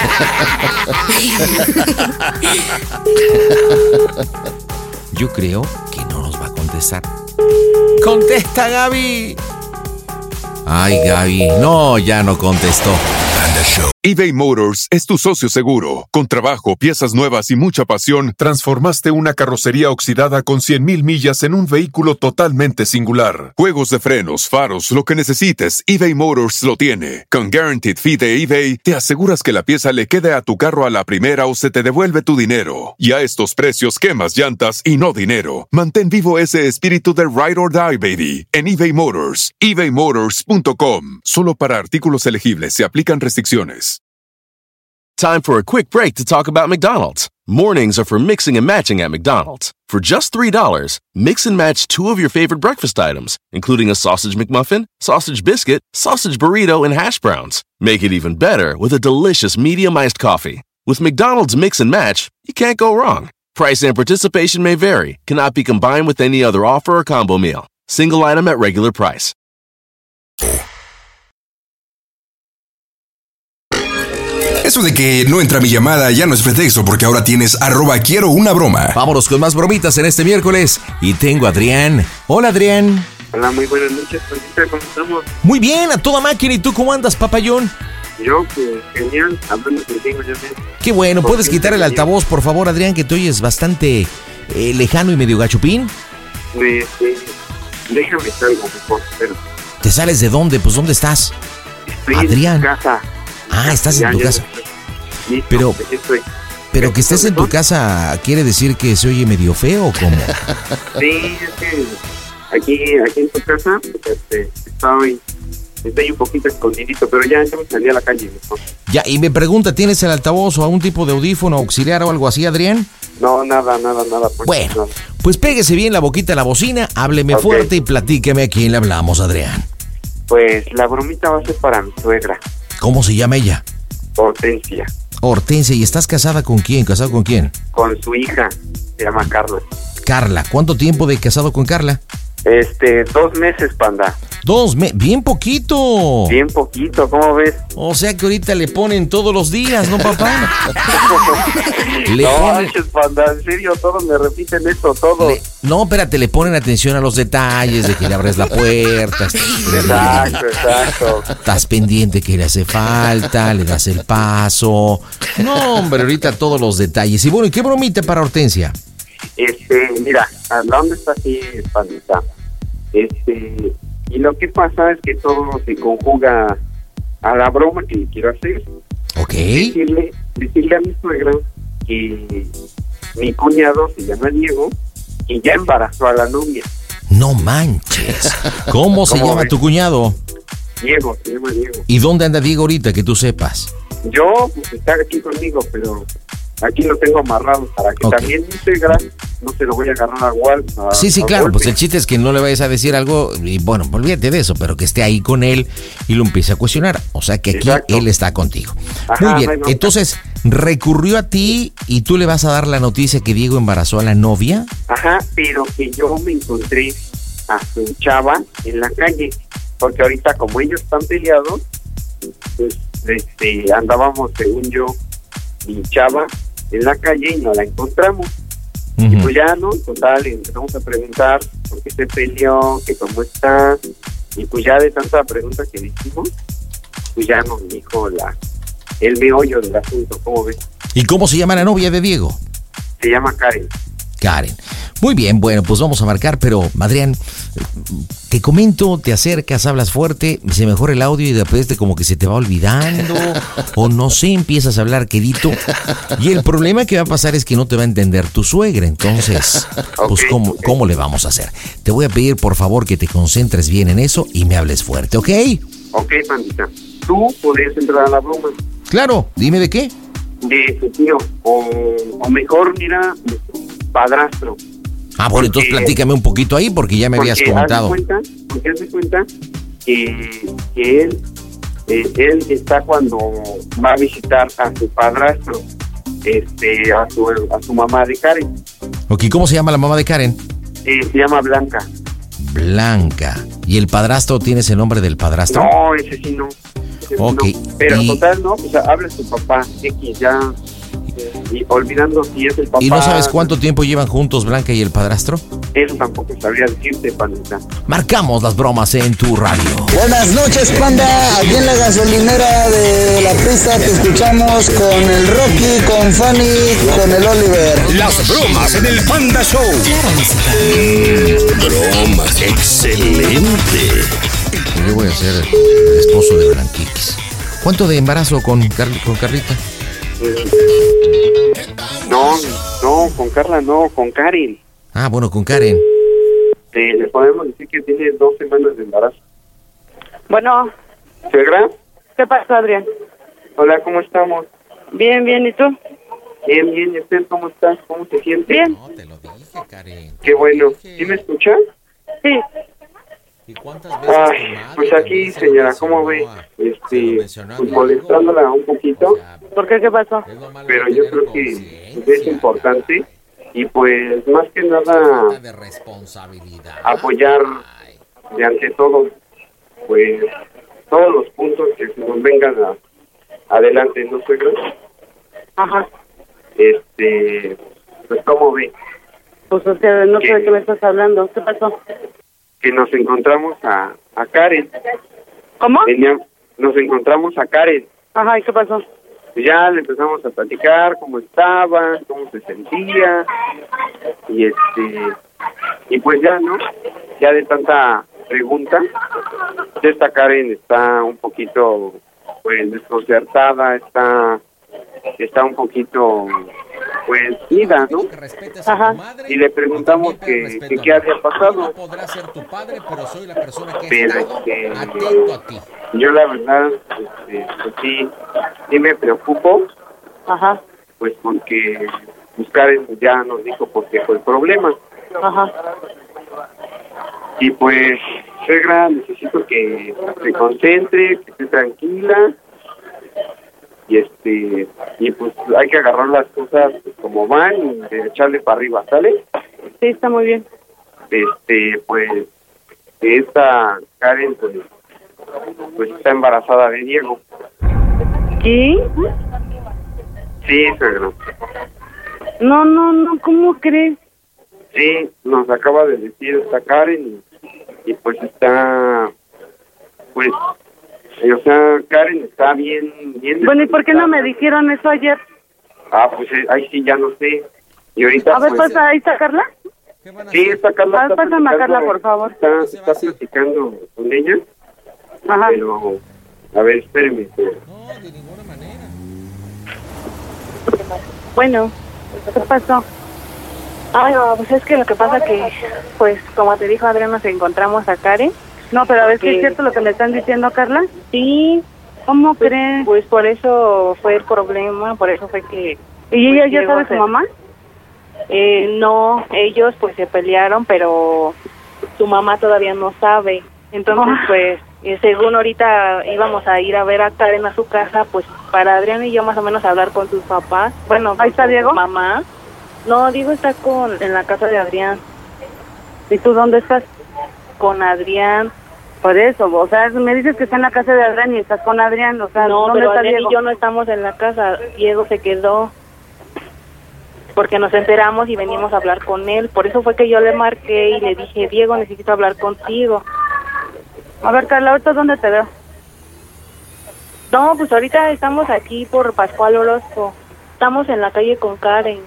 Yo creo que no nos va a contestar. ¡Contesta, Gaby! Ay, Gaby, no, ya no contestó. eBay Motors es tu socio seguro. Con trabajo, piezas nuevas y mucha pasión, transformaste una carrocería oxidada con 100,000 millas en un vehículo totalmente singular. Juegos de frenos, faros, lo que necesites, eBay Motors lo tiene. Con Guaranteed Fee de eBay, te aseguras que la pieza le quede a tu carro a la primera o se te devuelve tu dinero. Y a estos precios, quemas llantas y no dinero. Mantén vivo ese espíritu de Ride or Die, baby, en eBay Motors. ebaymotors.com. Solo para artículos elegibles se aplican restricciones. Time for a quick break to talk about McDonald's. Mornings are for mixing and matching at McDonald's. For just $3, mix and match 2 of your favorite breakfast items, including a sausage McMuffin, sausage biscuit, sausage burrito, and hash browns. Make it even better with a delicious medium iced coffee. With McDonald's Mix and Match, you can't go wrong. Price and participation may vary. Cannot be combined with any other offer or combo meal. Single item at regular price. Eso de que no entra mi llamada ya no es pretexto porque ahora tienes @quiero una broma. Vámonos con más bromitas en este miércoles. Y tengo a Adrián. Hola, Adrián. Hola, muy buenas noches, Pandita, ¿cómo estamos? Muy bien, a toda máquina. ¿Y tú cómo andas, papayón? Yo, pues, genial, hablando contigo, ya ves. Qué bueno, ¿puedes quitar el altavoz, por favor, Adrián, que te oyes bastante lejano y medio gachupín? Déjame salgo mejor, pero... ¿Te sales de dónde? Pues, ¿dónde estás? Estoy Adrián. en tu casa. Ah, estás en tu casa. Listo, Pero, aquí estoy. pero que estés en tu casa, ¿quiere decir que se oye medio feo o cómo? Sí, es que aquí en tu casa, pues, estoy un poquito escondidito, pero ya me salí a la calle mejor. Ya, y me pregunta, ¿tienes el altavoz o algún tipo de audífono auxiliar o algo así, Adrián? No, nada. Pues, bueno, nada. pues péguese bien la boquita a la bocina, hábleme fuerte y platíqueme a quién le hablamos, Adrián. Pues la bromita va a ser para mi suegra. ¿Cómo se llama ella? Hortensia. Hortensia, ¿y estás casada con quién? ¿Casado con quién? Con su hija, se llama Carla. Carla, ¿cuánto tiempo de casado con Carla? 2 meses, Panda. 2 meses, bien poquito. Bien poquito, ¿cómo ves? O sea que ahorita le ponen todos los días, ¿no, papá? Panda, en serio, todos me repiten esto, todos. No, espérate, le ponen atención a los detalles de que le abres la puerta. Exacto. Estás pendiente que le hace falta, le das el paso. No, hombre, ahorita todos los detalles. Y bueno, ¿y qué bromita para Hortensia? Mira, ¿a dónde está así, Pandita? Y lo que pasa es que todo se conjuga a la broma que le quiero hacer. Ok. Decirle a mi suegra que mi cuñado se llama Diego y ya embarazó a la novia. No manches. ¿Cómo se llama tu cuñado? Diego, se llama Diego. ¿Y dónde anda Diego ahorita, que tú sepas? Yo, pues está aquí conmigo, pero aquí lo tengo amarrado para que también mi suegra no se lo voy a agarrar a Walt. Sí, claro, pues el chiste es que no le vayas a decir algo y bueno, olvídate de eso, pero que esté ahí con él y lo empiece a cuestionar. O sea que aquí él está contigo. Muy bien, entonces, ¿recurrió a ti y tú le vas a dar la noticia que Diego embarazó a la novia? Ajá, pero que yo me encontré a su chava en la calle, porque ahorita como ellos están peleados, pues andábamos, según yo, mi chava en la calle y no la encontramos. Y pues ya, ¿no? Total, le empezamos a preguntar por qué se peleó, que cómo está, y pues ya de tanta pregunta que le hicimos, pues ya nos dijo el meollo del asunto, ¿cómo ves? ¿Y cómo se llama la novia de Diego? Se llama Karen. Karen. Muy bien, bueno, pues vamos a marcar, pero Adrián, te comento, te acercas, hablas fuerte, se mejora el audio y después como que se te va olvidando, o no sé, empiezas a hablar quedito, y el problema que va a pasar es que no te va a entender tu suegra, entonces, pues ¿cómo le vamos a hacer? Te voy a pedir, por favor, que te concentres bien en eso y me hables fuerte, ¿ok? Ok, Pandita, tú podrías entrar a la broma. Claro, dime de qué. De su tío, o mejor, mira, de su padrastro. Ah, bueno, entonces platícame un poquito ahí porque ya me habías contado. Porque haz de cuenta que él está cuando va a visitar a su padrastro, a su mamá de Karen. Ok, ¿cómo se llama la mamá de Karen? Se llama Blanca. Blanca. ¿Y el padrastro tienes el nombre del padrastro? No, ese sí no. Ok. No. Pero total, no, o sea, habla su papá, X, ya... Y olvidando si es el papá. ¿Y no sabes cuánto tiempo llevan juntos Blanca y el padrastro? Eso tampoco sabría decirte, Pandita. Marcamos las bromas en tu radio. Buenas noches, Panda. Aquí en la gasolinera de la pista te escuchamos con el Rocky, con Fanny, con el Oliver. Las bromas en el Panda Show. Bromas, excelente. Yo voy a ser el esposo de Blanquix. ¿Cuánto de embarazo con Carlita? No, con Carla no, con Karen. Ah, bueno, con Karen. Le podemos decir que tiene 2 semanas de embarazo. Bueno. ¿Suegra? ¿Qué pasa, Adrián? Hola, ¿cómo estamos? Bien, ¿y tú? Bien, bien. ¿Usted cómo estás? ¿Cómo se siente? Bien. No, te lo dije, Karen. Qué bueno. ¿Sí me escucha? Sí. ¿Y cuántas veces Ay, pues aquí, señora, ¿cómo ve? Pues molestándola un poquito. ¿Por qué? ¿Qué pasó? Pero yo creo que es importante y pues más que nada de responsabilidad. apoyar de ante todo, pues todos los puntos que se nos vengan adelante, ¿no, suegro? Ajá. Pues ¿cómo ve? Pues o sea, no sé de qué me estás hablando. ¿Qué pasó? Que nos encontramos a Karen. ¿Cómo? Nos encontramos a Karen. Ajá, ¿y qué pasó? Ya le empezamos a platicar cómo estaba, cómo se sentía y pues ya, ¿no? Ya de tanta pregunta, esta Karen está un poquito pues desconcertada, está un poquito pues ida, ¿no? Ajá. Y le preguntamos que qué había pasado. Podrá ser tu padre, pero soy la persona que Pero ha estado atento a ti. yo la verdad, pues sí me preocupo. Ajá. Pues porque Karen ya nos dijo por qué fue el problema. Ajá. Y pues, suegra, necesito que se concentre, que esté tranquila. Y pues hay que agarrar las cosas como van y echarle para arriba, ¿sale? Sí, está muy bien. Pues esta Karen pues está embarazada de Diego. ¿Qué? Sí, suegro. No, ¿cómo crees? Sí, nos acaba de decir esta Karen y pues está, pues, o sea, Karen está bien. Bueno, ¿y por qué no me dijeron eso ayer? Pues ahí sí ya no sé. Y ahorita A ver, pues, pasa, ¿ahí está Carla? sí, está Carla. A ver, pásame a Carla, por favor. Está platicando con ella. Ajá. Pero, a ver, espéreme. No, de ninguna manera. Bueno, ¿qué pasó? Ay, no, pues es que lo que pasa que, pues, como te dijo Adrián, nos encontramos a Karen. No, pero a ver si es cierto lo que me están diciendo, Carla. Sí. ¿Cómo crees? Pues por eso fue el problema, por eso fue que... ¿Y ella pues, ya sabe su mamá? No, ellos pues se pelearon, pero su mamá todavía no sabe. Entonces, pues, según ahorita íbamos a ir a ver a Karen a su casa, pues para Adrián y yo más o menos hablar con sus papás. Bueno, ¿ahí está Diego? Mamá. No, Diego está en la casa de Adrián. ¿Y tú dónde estás? Con Adrián. Por eso, o sea, me dices que está en la casa de Adrián y estás con Adrián, o sea, no, ¿dónde pero está Adrián Diego? y yo no estamos en la casa, Diego se quedó. Porque nos enteramos y venimos a hablar con él, por eso fue que yo le marqué y le dije, Diego, necesito hablar contigo. A ver, Carla, ¿ahorita dónde te veo? No, pues ahorita estamos aquí por Pascual Orozco, estamos en la calle con Karen.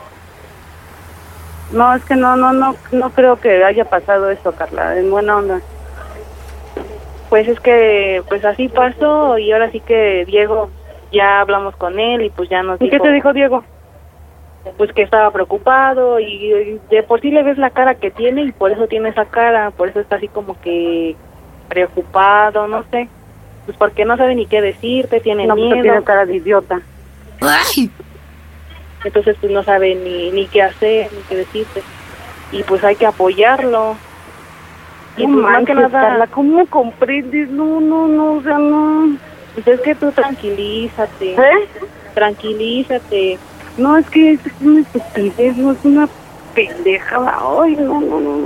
No, es que no creo que haya pasado eso, Carla, en buena onda. Pues es que, pues así pasó y ahora sí que Diego, ya hablamos con él y pues ya nos dijo... ¿Y qué te dijo Diego? Pues que estaba preocupado y de por sí le ves la cara que tiene y por eso tiene esa cara, por eso está así como que preocupado, no sé. Pues porque no sabe ni qué decirte, tiene miedo. No, tiene cara de idiota. ¡Ay! Entonces pues no sabe ni qué hacer, ni qué decirte. Y pues hay que apoyarlo. Y No pues más manches, que nada... Carla, ¿cómo comprendes? No, o sea, no. Pues es que tú tranquilízate. Tranquilízate. No, es que es una estupidez, no es una pendeja. Ay, no.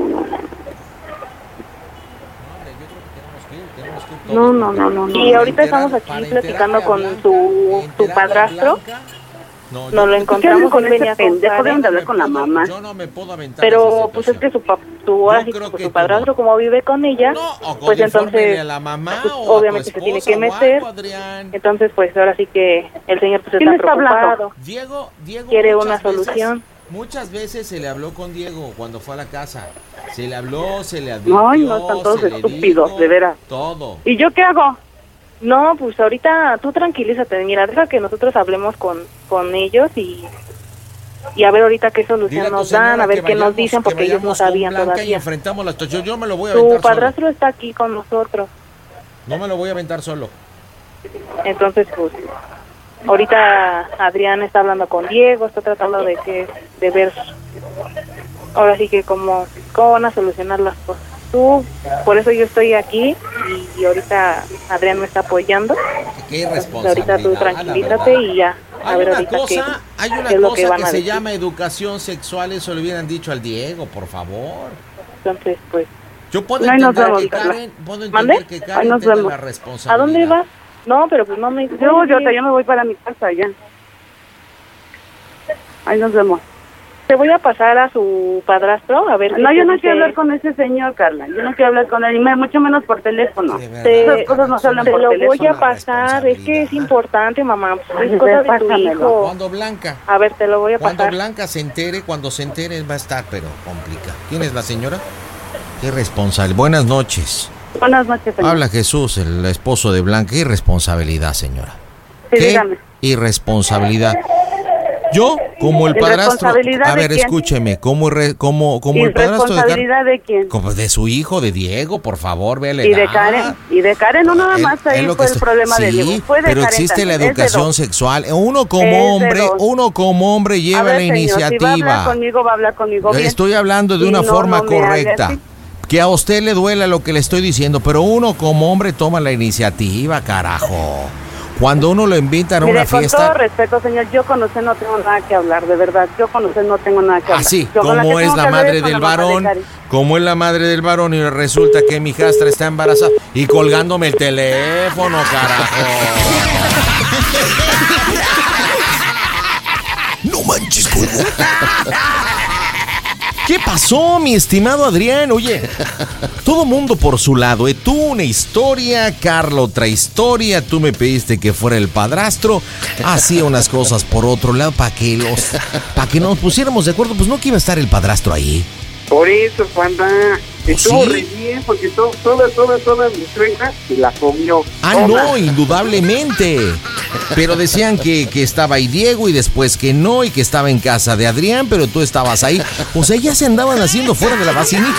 No. Y ahorita estamos aquí platicando con tu padrastro. Nos lo encontramos con ese venía pendejo, deben de hablar con la mamá. Yo no me puedo aventar. Pero pues es que su padrastro como vive con ella, pues entonces a la mamá pues, o obviamente a tu se tiene esposa que o meter. algo, Adrián. Entonces pues ahora sí que el señor pues ¿Quién está está hablando? preocupado. Diego quiere muchas una veces- solución. Muchas veces se le habló con Diego cuando fue a la casa. Se le habló, se le advirtió. Ay, no, están todos se le estúpidos, dijo de veras. Todo. ¿Y yo qué hago? No, pues ahorita tú tranquilízate, mira, deja que nosotros hablemos con ellos y a ver ahorita qué Dile a solución tu nos señora dan, a ver que qué nos vayamos- dicen, porque que ellos no vayamos con sabían Blanca y todavía. enfrentamos la situación. Yo me lo voy a Tu aventar solo. padrastro está aquí con nosotros, No me lo voy a aventar solo. entonces pues ahorita Adrián está hablando con Diego, está tratando de ver, ahora sí que cómo van a solucionar las cosas. Por eso yo estoy aquí y ahorita Adrián me está apoyando. Qué irresponsabilidad. Ahorita tú tranquilízate y ya. Hay una cosa, es lo que van que a se decir. llama educación sexual, eso le hubieran dicho al Diego, por favor. Entonces, pues... Yo puedo ahí nos entender vemos, que Carla. Karen, ¿Mande? Karen Nos tenga vemos. la responsabilidad. ¿A dónde vas? No, pero pues no me... Yo me voy para mi casa ya. Ahí nos vemos. Te voy a pasar a su padrastro, a ver... No, yo no quiero hablar con ese señor, Carla. Yo no quiero hablar con él, y mucho menos por teléfono. Esas cosas no se hablan te por lo teléfono. voy a pasar, es que es importante, mamá. Pues, es cosa de tu hijo. Cuando Blanca. A ver, te lo voy a Cuando pasar. Blanca se entere, va a estar, pero complica. ¿Quién es la señora? Qué responsable. Buenas noches. Buenas noches, señor. Habla Jesús, el esposo de Blanca. Qué irresponsabilidad, señora. Sí, ¿Qué dígame. irresponsabilidad? Yo, como el padrastro... ¿Irresponsabilidad A ver, de quién? escúcheme. Como el padrastro de ¿Irresponsabilidad de quién? Como de su hijo, de Diego, por favor, véale. Y de Karen. Y de Karen no nada más ahí Es lo fue que el problema de Diego. Sí, Fue de pero Karen existe la también. Es de educación dos. sexual. Es Uno de como hombre lleva A ver, la señor, iniciativa. Si va a hablar conmigo, va a hablar conmigo bien. Estoy hablando de Y una no, forma no me haga correcta. así. Que a usted le duela lo que le estoy diciendo, pero uno como hombre toma la iniciativa, carajo. Cuando uno lo invitan a Mire, una con todo fiesta... respeto, señor, yo con usted no tengo nada que hablar, de verdad. Yo con usted no tengo nada que hablar. Así, Yo con la que como es tengo la que hablar madre con del la mamá de varón, Karen. como es la madre del varón y resulta que mi hijastra está embarazada y colgándome el teléfono, carajo. No manches, colgó. ¿Qué pasó, mi estimado Adrián? Oye, todo mundo por su lado, Tú una historia, Carla otra historia, tú me pediste que fuera el padrastro, hacía unas cosas por otro lado para que nos pusiéramos de acuerdo, pues no que iba a estar el padrastro ahí. Por eso, Panda, estuvo ¿Sí? re bien, porque toda mi suegra se la comió. Ah, toda. no, indudablemente. Pero decían que estaba ahí Diego y después que no, y que estaba en casa de Adrián, pero tú estabas ahí. O sea, ya se andaban haciendo fuera de la vacinita.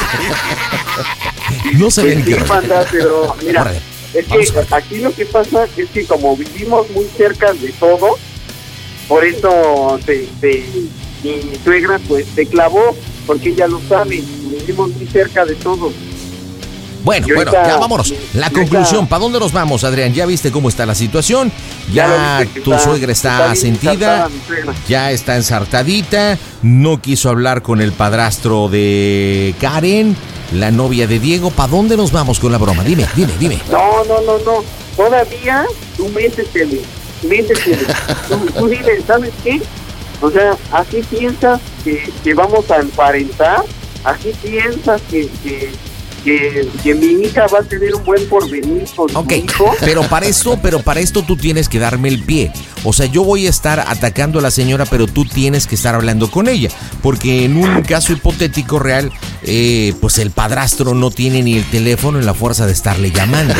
No se ven Sí, que... Panda, pero mira, Órale, es que aquí lo que pasa es que como vivimos muy cerca de todo, por eso mi suegra pues se clavó, porque ella lo sabe, vivimos muy cerca de todo. Bueno, Y ahorita- ya vámonos. La y conclusión, ahorita- ¿para dónde nos vamos, Adrián? ¿Ya viste cómo está la situación? Ya lo viste que tu suegra está bien sentida, ensartada mi suegra. ya está ensartadita, no quiso hablar con el padrastro de Karen, la novia de Diego. ¿Para dónde nos vamos con la broma? Dime. No, todavía tú métetele. Tú dile, ¿sabes qué? O sea, así piensas que vamos a emparentar, así piensas que mi hija va a tener un buen porvenir con su hijo. Pero para esto tú tienes que darme el pie. O sea, yo voy a estar atacando a la señora, pero tú tienes que estar hablando con ella. Porque en un caso hipotético real, pues el padrastro no tiene ni el teléfono en la fuerza de estarle llamando.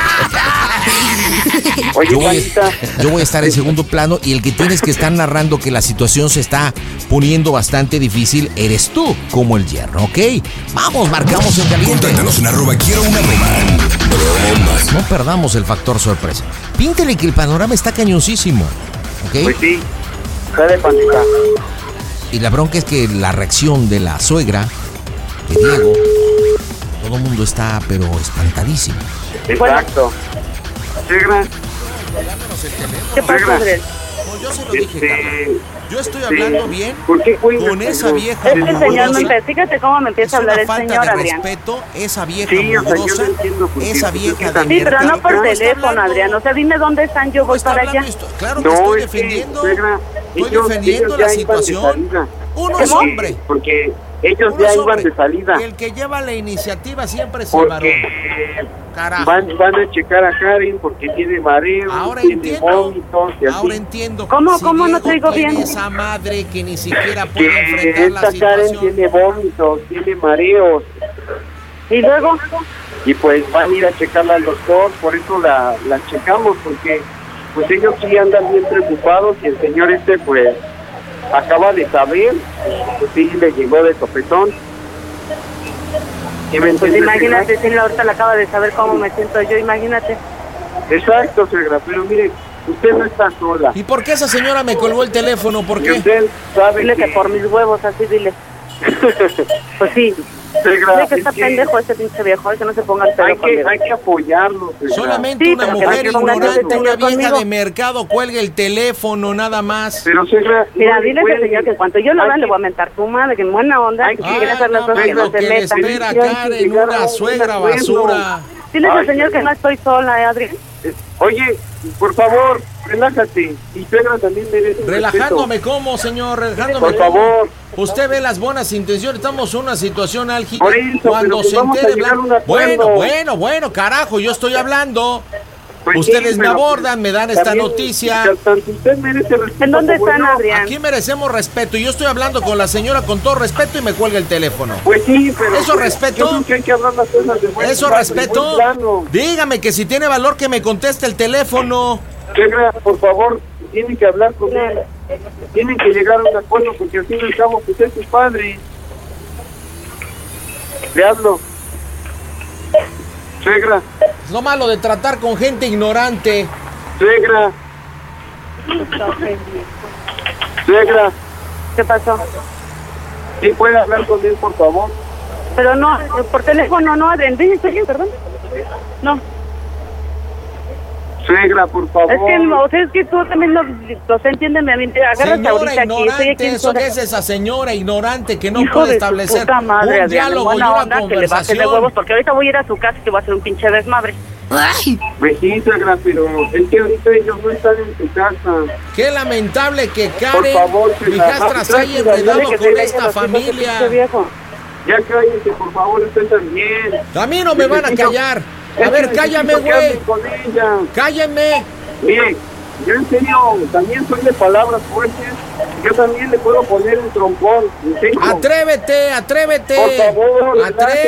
Oye, yo voy a estar en segundo plano y el que tienes que estar narrando que la situación se está poniendo bastante difícil eres tú, como el yerno, ¿ok? Vamos, marcamos en caliente. Contáctanos en @quiero una broma. Bromas. No perdamos el factor sorpresa. Píntele que el panorama está cañoncísimo, ¿ok? Pues sí, sale pandita. Y la bronca es que la reacción de la suegra, de Diego, todo el mundo está, pero espantadísimo. Exacto. Suegra. ¿Qué pasa, Adrián? Yo se lo dije, Carla. Yo estoy hablando bien ¿Por qué cuelgas, con esa señor? vieja Es que el señor, mugrosa. fíjate cómo me empieza a hablar Es el una falta señor, de Adrián. respeto, esa vieja Sí, o sea, yo mugrosa, no entiendo por qué. esa vieja de Sí, pero no mercado. por ¿Cómo está teléfono, hablando? Adrián. O sea, dime dónde están, yo voy está para hablando allá. esto? Claro que No, estoy es que, defendiendo. suegra, Estoy ellos defendiendo ya la iban de situación. salida. Uno ¿Cómo? es hombre. Porque ellos Uno ya es iban hombre. de salida. El que lleva la iniciativa siempre es el varón. Porque Carajo. van a checar a Karen porque tiene mareo, Ahora tiene entiendo. vómitos y así. Ahora entiendo. ¿Cómo? Si ¿Cómo? No Diego te digo tiene bien. esa madre que ni siquiera puede Que enfrentar la esta Karen situación. tiene vómitos, tiene mareos. Y luego, Y pues van a ir a checarla al doctor, por eso la checamos, porque pues ellos sí andan bien preocupados y el señor pues acaba de saber, pues sí le llegó de sopetón. ¿Sí me pues entiendes, imagínate, señor? si ahorita le acaba de saber cómo me siento yo, imagínate. Exacto, suegra, pero mire, usted no está sola. ¿Y por qué esa señora me colgó el teléfono? ¿Por Y qué? usted sabe Dile que por mis huevos, así dile. Pues sí. Dile que está pendejo ese pinche viejo, que no se ponga el pelo conmigo. Hay que apoyarlo. Solamente Sí, una pero que mujer no se ponga ignorante, ese señor una vieja conmigo. de mercado cuelga el teléfono, nada más. Pero suegra, Mira, no dile a ese señor que en cuanto yo lo vea le voy a mentar su madre, que en buena onda, que si quiere hacer las cosas que no se que le meta. espera Karen, una suegra basura. Dile a ese señor que no estoy sola, Adrián. Oye, por favor, relájate. Y suegra también merece Relajándome, ¿cómo, señor? Relajándome. Por favor. Usted ve las buenas intenciones, estamos en una situación álgida. Por eso, Cuando pero se vamos a entere llegar a un blanco. acuerdo. Bueno, carajo, yo estoy hablando. Pues Ustedes sí, me pero abordan, me dan esta también, noticia. Tanto usted merece respeto. ¿En dónde como están, yo. Adrián? Aquí merecemos respeto. Yo estoy hablando con la señora con todo respeto y me cuelga el teléfono. Pues sí, pero ¿Eso pues, respeto? yo creo que hay que hablar las cosas de buen ¿Eso plano, de respeto? buen plano. Dígame que si tiene valor que me conteste el teléfono. Suegra, por favor, tienen que hablar con él. Tienen que llegar a un acuerdo porque al fin y al cabo pues es su padre. Le hablo. Suegra, Es lo malo de tratar con gente ignorante. suegra, suegra. ¿Qué pasó? ¿Sí puede hablar con él, por favor? Pero no, por teléfono no, Adrián. Dile, perdón. No. Suegra, por favor. Es que, o sea, es que tú también los entiéndeme a mí. Agárrate Señora ahorita aquí. Estoy ignorante, aquí en ¿eso sola. qué es esa señora ignorante que no Hijo puede de su establecer puta madre, un Adrián, diálogo y buena una onda, que le baje de conversación? huevos, porque ahorita voy a ir a su casa y te voy a hacer un pinche desmadre. Pues sí, suegra, pero es que ahorita ellos no están en su casa. Qué lamentable que Por Karen, favor, mi hijastra, se haya enredado con esta familia. Ya cállense, por favor, usted también. A mí no me van a callar. A ver, cállame, güey. Cállame. Mire, yo en serio también soy de palabras fuertes. Yo también le puedo poner un trompón. ¿en serio? Atrévete. Por favor,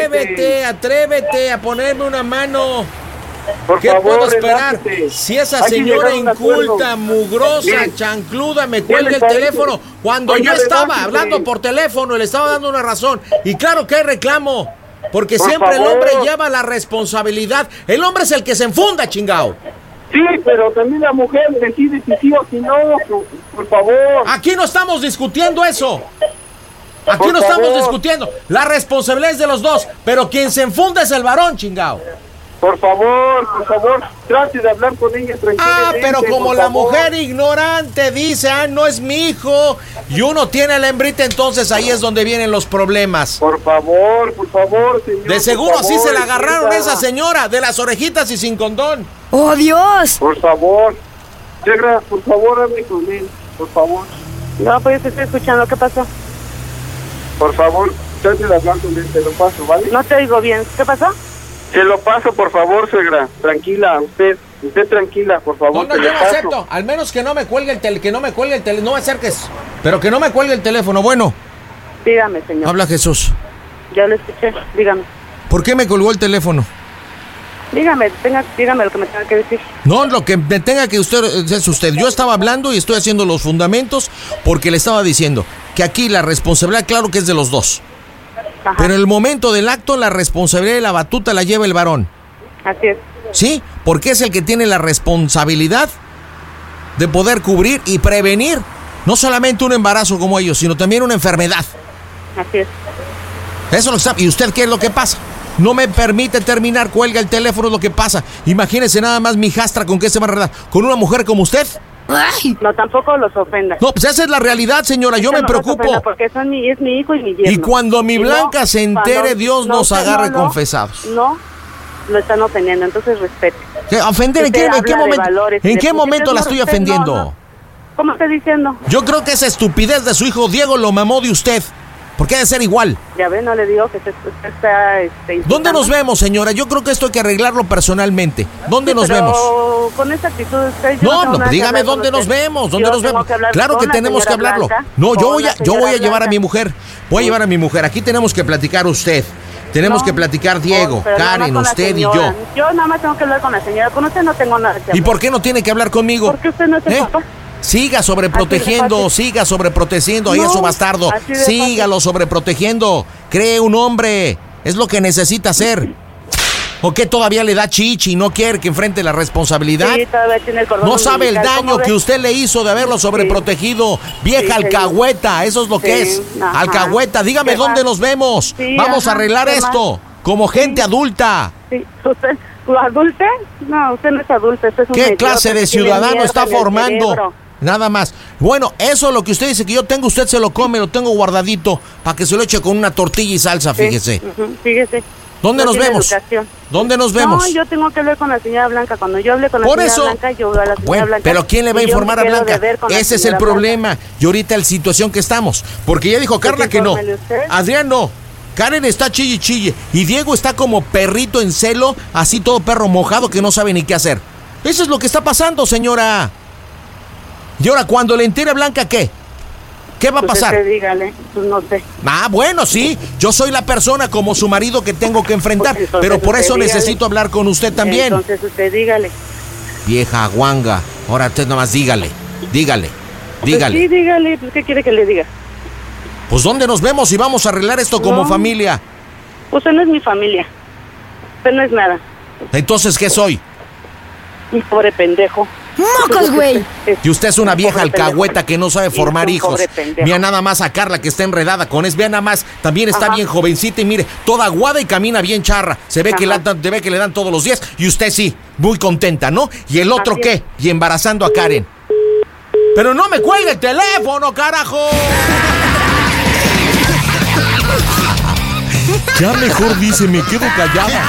Atrévete a ponerme una mano. Por ¿Qué favor, puedo esperar? relájese. Si esa Hay que señora llegar a un acuerdo. inculta, mugrosa, Mire, chancluda me ¿qué cuelga le el parece? teléfono cuando Oiga, yo estaba relájese. hablando por teléfono y le estaba dando una razón. Y claro que hay reclamo, porque Por siempre el favor. hombre lleva la responsabilidad. El hombre es el que se enfunda, chingao. Sí, pero también la mujer decide si sí o si no, por favor. Aquí no estamos discutiendo eso. Aquí Por no estamos favor. discutiendo. La responsabilidad es de los dos, pero quien se enfunda es el varón, chingao. Por favor, trate de hablar con ella tranquilamente. Ah, pero como por la favor. mujer ignorante dice, no es mi hijo, y uno tiene la hembrita, entonces ahí es donde vienen los problemas. Por favor, señor. De seguro por así favor, se la agarraron a señora. esa señora, de las orejitas y sin condón. ¡Oh, Dios! Por favor. Suegra, por favor, hable con él, por favor. No, pues estoy escuchando. ¿Qué pasó? Por favor, trate de hablar con él, te lo paso, ¿vale? No te oigo bien. ¿Qué pasó? Se lo paso, por favor, suegra. Tranquila, usted tranquila, por favor. No, te yo lo no paso. acepto, al menos que no me cuelgue el teléfono, no me acerques, pero que no me cuelgue el teléfono. Bueno, Dígame, señor. habla Jesús. Ya lo escuché. Dígame. ¿Por qué me colgó el teléfono? Dígame lo que me tenga que decir. No, lo que me tenga que usted es usted. Yo estaba hablando y estoy haciendo los fundamentos porque le estaba diciendo que aquí la responsabilidad, claro que es de los dos. Ajá. Pero en el momento del acto, la responsabilidad de la batuta la lleva el varón. Así es. ¿Sí? Porque es el que tiene la responsabilidad de poder cubrir y prevenir no solamente un embarazo como ellos, sino también una enfermedad. Así es. Eso lo sabe. ¿Y usted qué es lo que pasa? No me permite terminar, cuelga el teléfono, es lo que pasa. Imagínese nada más mi hijastra con qué se va a enredar. ¿Con una mujer como usted? No, tampoco los ofenda. No, pues esa es la realidad, señora. Yo me No los preocupo. ofenda porque es mi hijo y mi yerno. Y cuando mi Y Blanca se entere, cuando- Dios nos agarre confesados. No, lo están ofendiendo, entonces respete. ¿Qué? ¿Ofender? ¿En Usted qué habla de momento? valores, ¿En de qué por momento la usted estoy no, ofendiendo? no. ¿Cómo está diciendo? Yo creo que esa estupidez de su hijo Diego lo mamó de usted. ¿Por qué ha de ser igual? Ya ve, no le digo que usted está... ¿Dónde nos vemos, señora? Yo creo que esto hay que arreglarlo personalmente. ¿Dónde nos vemos? Con esa actitud usted... yo No, tengo nada que dígame hablar con dónde nos usted. vemos, dónde Yo nos tengo vemos. que hablar Claro con que la tenemos que señora hablarlo. Blanca, No, yo con voy la a señora llevar a Blanca. mi mujer. Voy a llevar a mi mujer. Aquí tenemos que platicar usted. Tenemos que platicar Diego, Pero nada más Karen, con la usted y señora. yo. Yo nada más tengo que hablar con la señora. Con usted no tengo nada que hablar. ¿Y por qué no tiene que hablar conmigo? Porque usted no es el papá. Siga sobreprotegiendo, siga sobreprotegiendo ahí a No, su bastardo. así de Sígalo sobreprotegiendo. Cree un hombre. Es lo que necesita hacer. ¿O qué todavía le da chichi y no quiere que enfrente la responsabilidad? Sí, todavía tiene el cordón No sabe el umbilical, daño ¿cómo que ves? usted le hizo de haberlo sobreprotegido. Vieja Sí, alcahueta, eso es lo que es. Ajá. Alcahueta, dígame ¿Qué dónde más? nos vemos. Sí, Vamos a ajá, arreglar ¿qué esto como gente adulta. Sí, ¿usted adulte? No, usted no es adulto, usted es un ¿Qué idiota clase de que tiene ciudadano mierda está en el formando? cerebro. Nada más. Bueno, eso es lo que usted dice que yo tengo, usted se lo come, lo tengo guardadito para que se lo eche con una tortilla y salsa, Sí, fíjese. fíjese. ¿Dónde No nos tiene vemos? educación. ¿Dónde nos vemos? No, yo tengo que hablar con la señora Blanca. Cuando yo hable con la Por señora eso. Blanca, yo veo a la señora Bueno, Blanca. pero ¿quién le va a y yo informar a me quedo Blanca? de ver con la Ese es el señora problema. Y ahorita la situación que estamos. Porque ya dijo Carla que no. infórmele usted. Adrián no. Karen está chille y chille. Y Diego está como perrito en celo, así todo perro mojado que no sabe ni qué hacer. Eso es lo que está pasando, señora. Y ahora, cuando le entere a Blanca, ¿qué? ¿Qué va a Pues pasar? usted dígale, pues no sé. Ah, bueno, sí. Yo soy la persona como su marido que tengo que enfrentar. Pues entonces Pero por usted eso dígale. necesito hablar con usted también. Entonces usted dígale. Vieja guanga. Ahora usted nomás dígale. Dígale. Pues Dígale. sí, dígale. Pues, ¿qué quiere que le diga? Pues ¿dónde nos vemos y vamos a arreglar esto como No. familia? Usted no es mi familia. Usted no es nada. Entonces, ¿qué soy? Un pobre pendejo. ¡Mocos, güey! Y usted es una vieja pobre pendejo. alcahueta que no sabe formar un hijos. pobre pendejo. Mira nada más a Carla que está enredada con eso. Vea nada más, también está Ajá. bien jovencita y mire, toda aguada y camina bien charra. Se ve que le dan todos los días y usted sí, muy contenta, ¿no? ¿Y el otro Así qué? es. Y embarazando a Karen. Pero no me cuelgue el teléfono, carajo. Ya mejor dice, me quedo callada.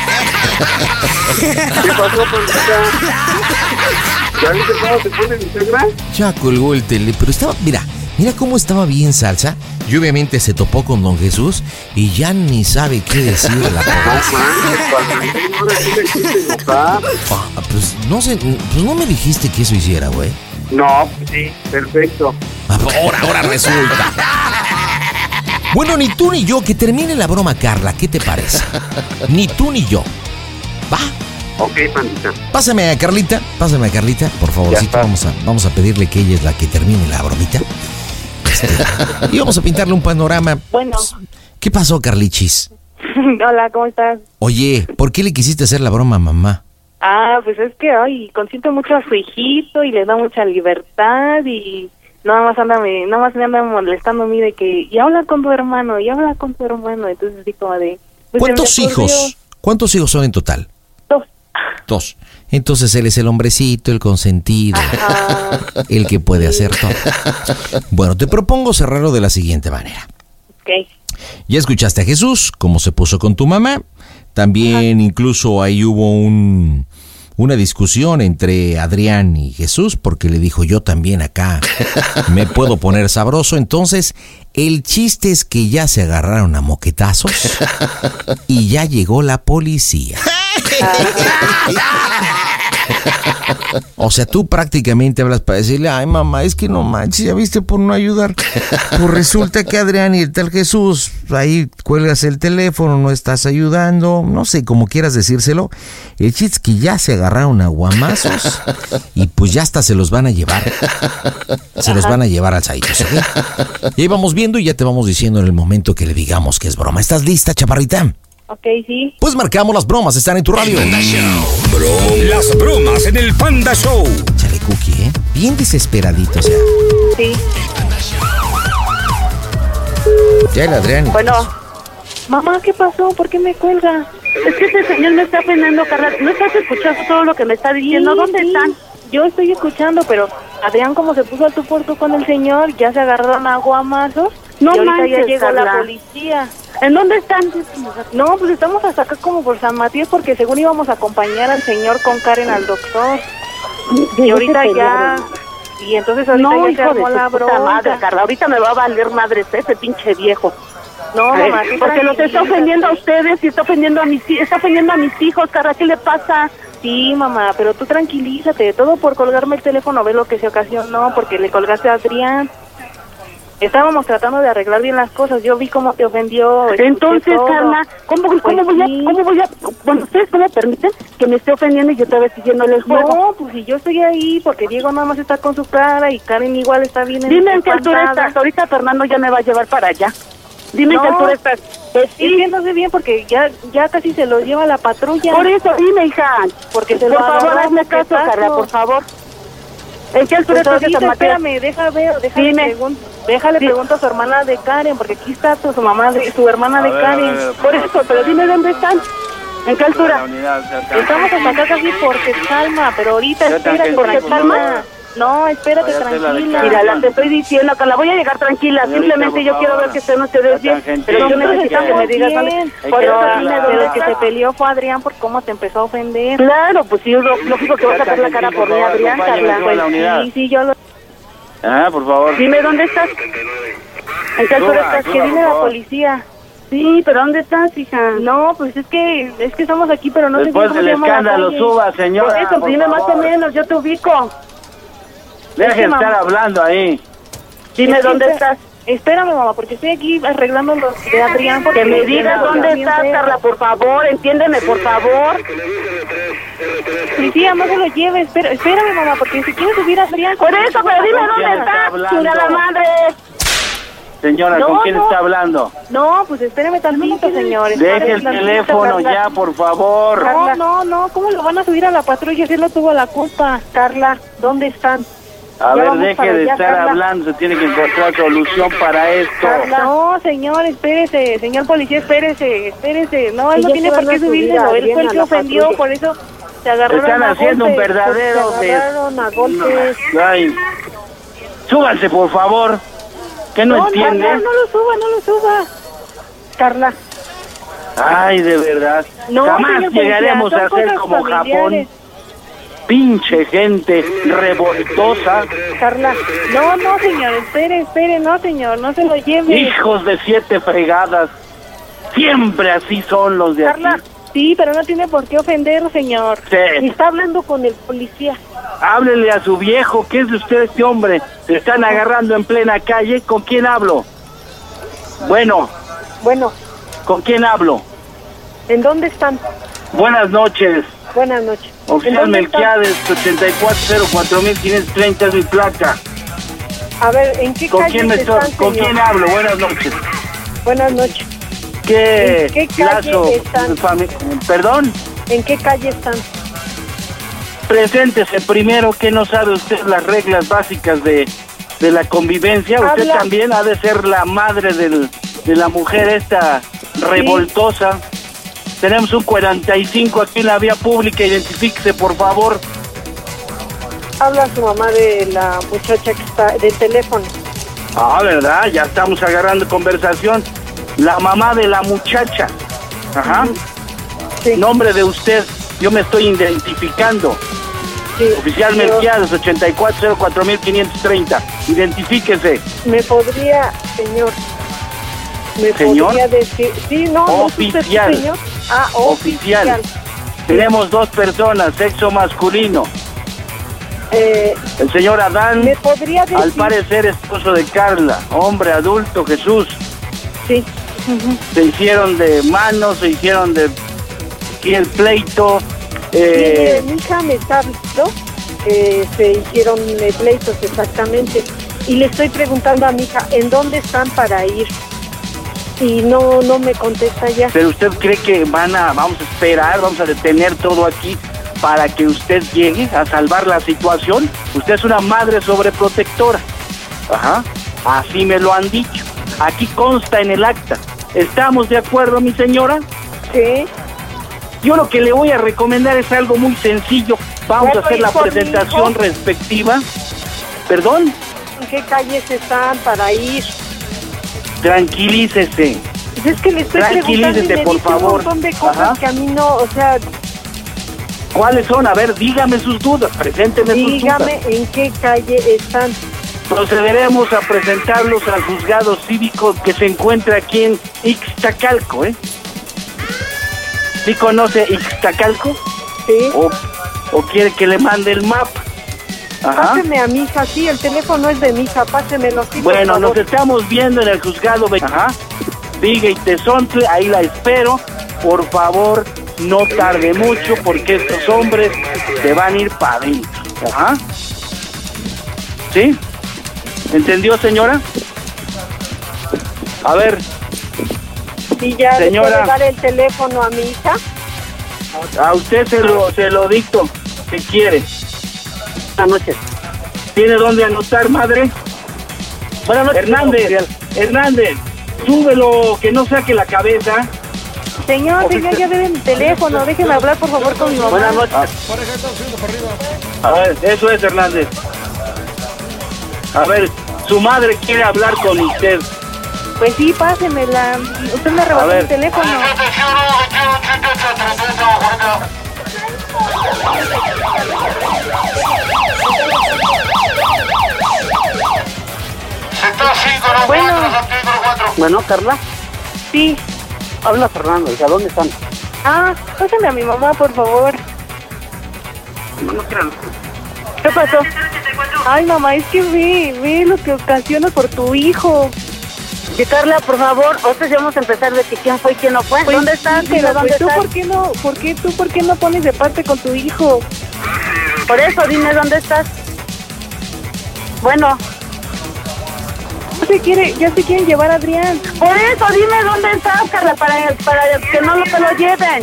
¿Qué pasó, Pancita? ¿Ya viste cómo se pone mi suegra? Ya colgó el tele, pero estaba, mira cómo estaba bien salsa. Y obviamente se topó con Don Jesús y ya ni sabe qué decir la Pues no sé, pues no me dijiste que eso hiciera, güey. No, pues sí, perfecto. Ahora resulta. Bueno, ni tú ni yo, que termine la broma, Carla, ¿qué te parece? Ni tú ni yo. ¿Va? Ok, Pandita. Pásame a Carlita, por favorcito. Vamos a pedirle que ella es la que termine la bromita. Y vamos a pintarle un panorama. Bueno. ¿Qué pasó, Carlichis? Hola, ¿cómo estás? Oye, ¿por qué le quisiste hacer la broma a mamá? Ah, pues es que, ay, consiente mucho a su hijito y le da mucha libertad y nada más me anda molestando a mí de que, y habla con tu hermano, entonces así como de... pues, ¿Cuántos se me ocurrió. hijos? ¿Cuántos hijos son en total? Dos. Entonces él es el hombrecito, el consentido, el que puede hacer todo. Bueno, te propongo cerrarlo de la siguiente manera. Ok. Ya escuchaste a Jesús, cómo se puso con tu mamá. También incluso ahí hubo una discusión entre Adrián y Jesús, porque le dijo, yo también acá me puedo poner sabroso. Entonces, el chiste es que ya se agarraron a moquetazos y ya llegó la policía. O sea, tú prácticamente hablas para decirle, ay mamá, es que no manches, ya viste por no ayudar. Pues resulta que Adrián y el tal Jesús, ahí cuelgas el teléfono, no estás ayudando, no sé, como quieras decírselo. El chiste es que ya se agarraron a guamazos y pues ya hasta se los van a llevar. Se los van a llevar alzaditos, ¿ok? Y ahí vamos viendo y ya te vamos diciendo en el momento que le digamos que es broma. ¿Estás lista, chaparrita? Ok, sí. Pues marcamos las bromas, están en tu radio. Las bromas en el Panda Show. Chale, Cookie, ¿eh? Bien desesperadito, o sea. Sí. Ya el Adrián. Bueno. Mamá, ¿qué pasó? ¿Por qué me cuelga? Es que ese señor me está penando, Carla. ¿No estás escuchando todo lo que me está diciendo? Sí, ¿Dónde sí. están? Yo estoy escuchando, pero Adrián, como se puso al tú por tú con el señor, ya se agarraron a guamazos. No y ahorita ya manches, llegó la Carla. policía. ¿En dónde están? No, pues estamos hasta acá como por San Matías, porque según íbamos a acompañar al señor con Karen al doctor. Y ahorita ya... Y entonces ahorita No, ya se hijo de armó tu la puta bronca. madre, Carla. Ahorita me va a valer madre ese pinche viejo. No, mamá, sí, porque los está ofendiendo a ustedes y está ofendiendo a mis hijos, Carla. ¿Qué le pasa? Sí, mamá, pero tú tranquilízate. Todo por colgarme el teléfono, ve lo que se ocasionó, porque le colgaste a Adrián. Estábamos tratando de arreglar bien las cosas. Yo vi cómo te ofendió. escuché Entonces, todo. Carla, ¿cómo voy a, bueno, ustedes no me permiten que me esté ofendiendo y yo otra vez siguiéndole el juego? No, pues si yo estoy ahí, porque Diego nada más está con su cara y Karen igual está bien Dime en qué altura espantada. estás. Ahorita Fernando ya me va a llevar para allá. Dime en qué No, altura estás. Pues sí. Es que no sé bien porque ya casi se lo lleva la patrulla. Por eso, dime, hija. Porque se por favor, hazme caso, Carla, por favor. ¿En qué altura estás de San Mateo? Espérame, déjale pregunto a su hermana de Karen, porque aquí está su hermana de Karen. Por eso, pero dime dónde están. ¿En qué altura? Estamos hasta acá casi por Quetzalma, pero ahorita espérate, ¿por Quetzalma? No, espérate, tranquila. Mira, la te estoy diciendo, Carla, voy a llegar tranquila. Simplemente yo quiero ver que estén ustedes bien. Pero yo necesito que me digas dónde. Por eso dime dónde el que se peleó fue Adrián por cómo te empezó a ofender. Claro, pues sí, lógico que vas a sacar la cara por mí, Adrián, Carla. Pues sí, yo lo... Por favor. Dime dónde estás. ¿En qué altura estás? Que viene la policía. Sí, pero ¿dónde estás, hija? No, pues es que estamos aquí, pero no sé cómo se llama. Después del escándalo, suba, señora. Por eso, dime más o menos, yo te ubico. Deje de estar hablando ahí. Dime dónde estás. Espérame, mamá, porque estoy aquí arreglando los de Adrián. Que me digas dónde estás, Carla, por favor, entiéndeme, por favor. Policía, no se lo lleve, espérame, mamá, porque si quieres subir a Adrián... Por eso, pero dime dónde estás, chingada madre. Señora, ¿con quién está hablando? No, pues espérame tantito, señor. Deje el teléfono ya, por favor. No, ¿cómo lo van a subir a la patrulla si él no tuvo la culpa? Carla, ¿dónde están? A ver, deje de estar hablando, se tiene que encontrar solución para esto. Carla. No, señor, espérese, señor policía, espérese. No, él no tiene por qué subírselo, él fue el que ofendió, por eso se agarraron Están haciendo un verdadero... Se agarraron a golpes. Ay, súbanse, por favor. ¿Qué no entiende? No lo suba. Carla. Ay, de verdad. Jamás llegaremos a ser como Japón. Pinche gente revoltosa. Carla, no, señor, espere, no, señor, no se lo lleve. Hijos de 7 fregadas. Siempre así son los de Carla, aquí. Sí, pero no tiene por qué ofender, señor. Sí. Está hablando con el policía. Háblele a su viejo, ¿qué es de usted este hombre? Se están agarrando en plena calle, ¿con quién hablo? Bueno. ¿Con quién hablo? ¿En dónde están? Buenas noches. Buenas noches. Oficial Melquiades, 8404.530 es mi placa. A ver, ¿en qué calle están, ¿Con quién hablo? Buenas noches. Buenas noches. ¿En qué calle están? ¿Perdón? ¿En qué calle están? Preséntese primero, que no sabe usted las reglas básicas de la convivencia. Usted también ha de ser la madre de la mujer esta revoltosa. Sí. Tenemos un 45 aquí en la vía pública, identifíquese, por favor. Habla su mamá de la muchacha que está del teléfono. ¿Verdad? Ya estamos agarrando conversación. La mamá de la muchacha. Ajá. Sí. Nombre de usted, yo me estoy identificando. Sí, Oficial Melquiades, 8404.530. Identifíquese. ¿Me podría, señor? ¿Señor? Decir? Sí, no. Oficial. ¿No señor? Oficial. Tenemos 2 personas, sexo masculino. El señor Adán, ¿me podría decir? Al parecer esposo de Carla, hombre adulto, Jesús. Sí. Se hicieron de manos, se hicieron de aquí el pleito. Mi hija me está visto, se hicieron pleitos exactamente. Y le estoy preguntando a mi hija, ¿en dónde están para ir? Y no me contesta ya. ¿Pero usted cree que vamos a esperar, vamos a detener todo aquí para que usted llegue a salvar la situación? Usted es una madre sobreprotectora. Ajá, así me lo han dicho. Aquí consta en el acta. ¿Estamos de acuerdo, mi señora? Sí. Yo lo que le voy a recomendar es algo muy sencillo. Vamos a hacer la presentación respectiva. ¿Perdón? ¿En qué calles están para ir? Tranquilícese. Pues es que le estoy Tranquilícese, por favor. Un montón de cosas que a mí no, o sea... ¿Cuáles son? A ver, dígame sus dudas, presénteme sus dudas. Dígame en qué calle están. Procederemos a presentarlos al juzgado cívico que se encuentra aquí en Ixtacalco, ¿eh? ¿Sí conoce Ixtacalco? Sí. ¿O quiere que le mande el mapa? Ajá. Páseme a mi hija, sí, el teléfono es de mi hija, pásemelo, sí, bueno, por favor. Nos estamos viendo en el juzgado. Ajá. Viga y Tezontle, ahí la espero. Por favor, no tarde mucho porque estos hombres se van a ir para adentro. Ajá. ¿Sí? ¿Entendió, señora? A ver, Sí, ya. Señora. ¿Le puedo dar el teléfono a mi hija? A usted se lo dicto. ¿Qué quiere? Buenas noches. ¿Tiene dónde anotar, madre? Buenas noches. Hernández, súbelo, que no saque la cabeza. Señor, ya debe mi teléfono. Déjeme hablar, por favor, con mi mamá. Buenas noches. A ver, eso es, Hernández. A ver, su madre quiere hablar con usted. Pues sí, pásemela. Usted me arrebató el teléfono. Bueno, Carla. Sí. Habla Fernando, hija, ¿dónde están? Pásame a mi mamá, por favor. ¿Qué pasó? Ay, mamá, es que ve lo que ocasiona por tu hijo. Que Carla, por favor, nosotros ya vamos a empezar de que quién fue y quién no fue. Pues, ¿Dónde están? Pero ¿Dónde ¿tú están? por qué no pones de parte con tu hijo? Por eso, dime dónde estás. Bueno. Ya se quieren llevar a Adrián. Por eso, dime dónde estás, Carla, para que no te lo lleven.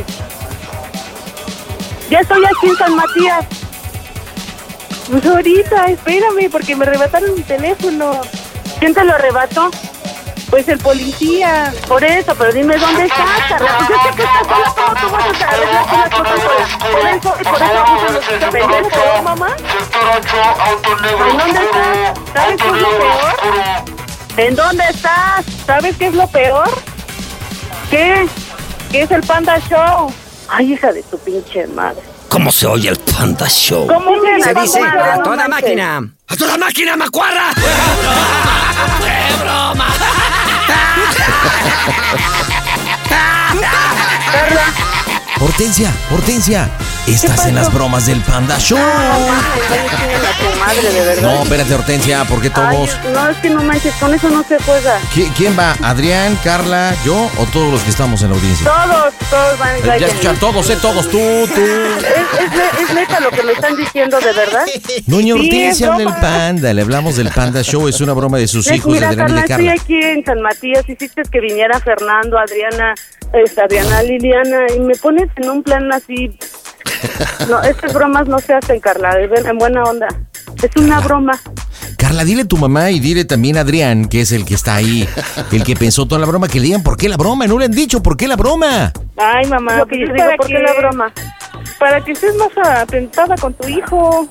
Ya estoy aquí en San Matías. Pues ahorita, espérame, porque me arrebataron mi teléfono. ¿Quién te lo arrebató? Pues el policía. Por eso, pero dime dónde estás, Carla. Pues yo sé que estás sola, pero tú vas a arreglar las cosas sola. Por eso ¿Pendejo, mamá? ¿En dónde estás? ¿Sabes qué es lo peor? ¿En dónde estás? ¿Sabes qué es lo peor? ¿Qué? Que es el Panda Show. Ay, hija de tu pinche madre. ¿Cómo se oye el Panda Show? ¿Cómo se dice? A toda máquina. ¡A toda máquina, macuarra! ¡Qué broma! Carla. Hortensia, estás en las bromas del Panda Show. Madre, de verdad. No, espérate, Hortensia, ¿por qué todos? Ay, no, es que no manches, con eso no se juega. ¿Quién va? ¿Adrián, Carla, yo o todos los que estamos en la audiencia? Todos van a ir. Ya escuchan todos, todos, tú. ¿Es neta lo que me están diciendo, de verdad? Doña Sí, Hortensia, es habla el broma. Panda, le hablamos del Panda Show, es una broma de sus hijos, Mira, de Adrián y de Carla, Carla. estoy aquí en San Matías, hiciste que viniera Fernando, Adriana, Liliana, y me pones en un plan así. No, estas bromas no se hacen, Carla, en buena onda. Es una broma. Carla, dile a tu mamá y dile también a Adrián, que es el que está ahí, el que pensó toda la broma, que le digan por qué la broma, no le han dicho por qué la broma. Ay, mamá, Lo que yo digo, ¿por qué la broma? Para que estés más atentada con tu hijo.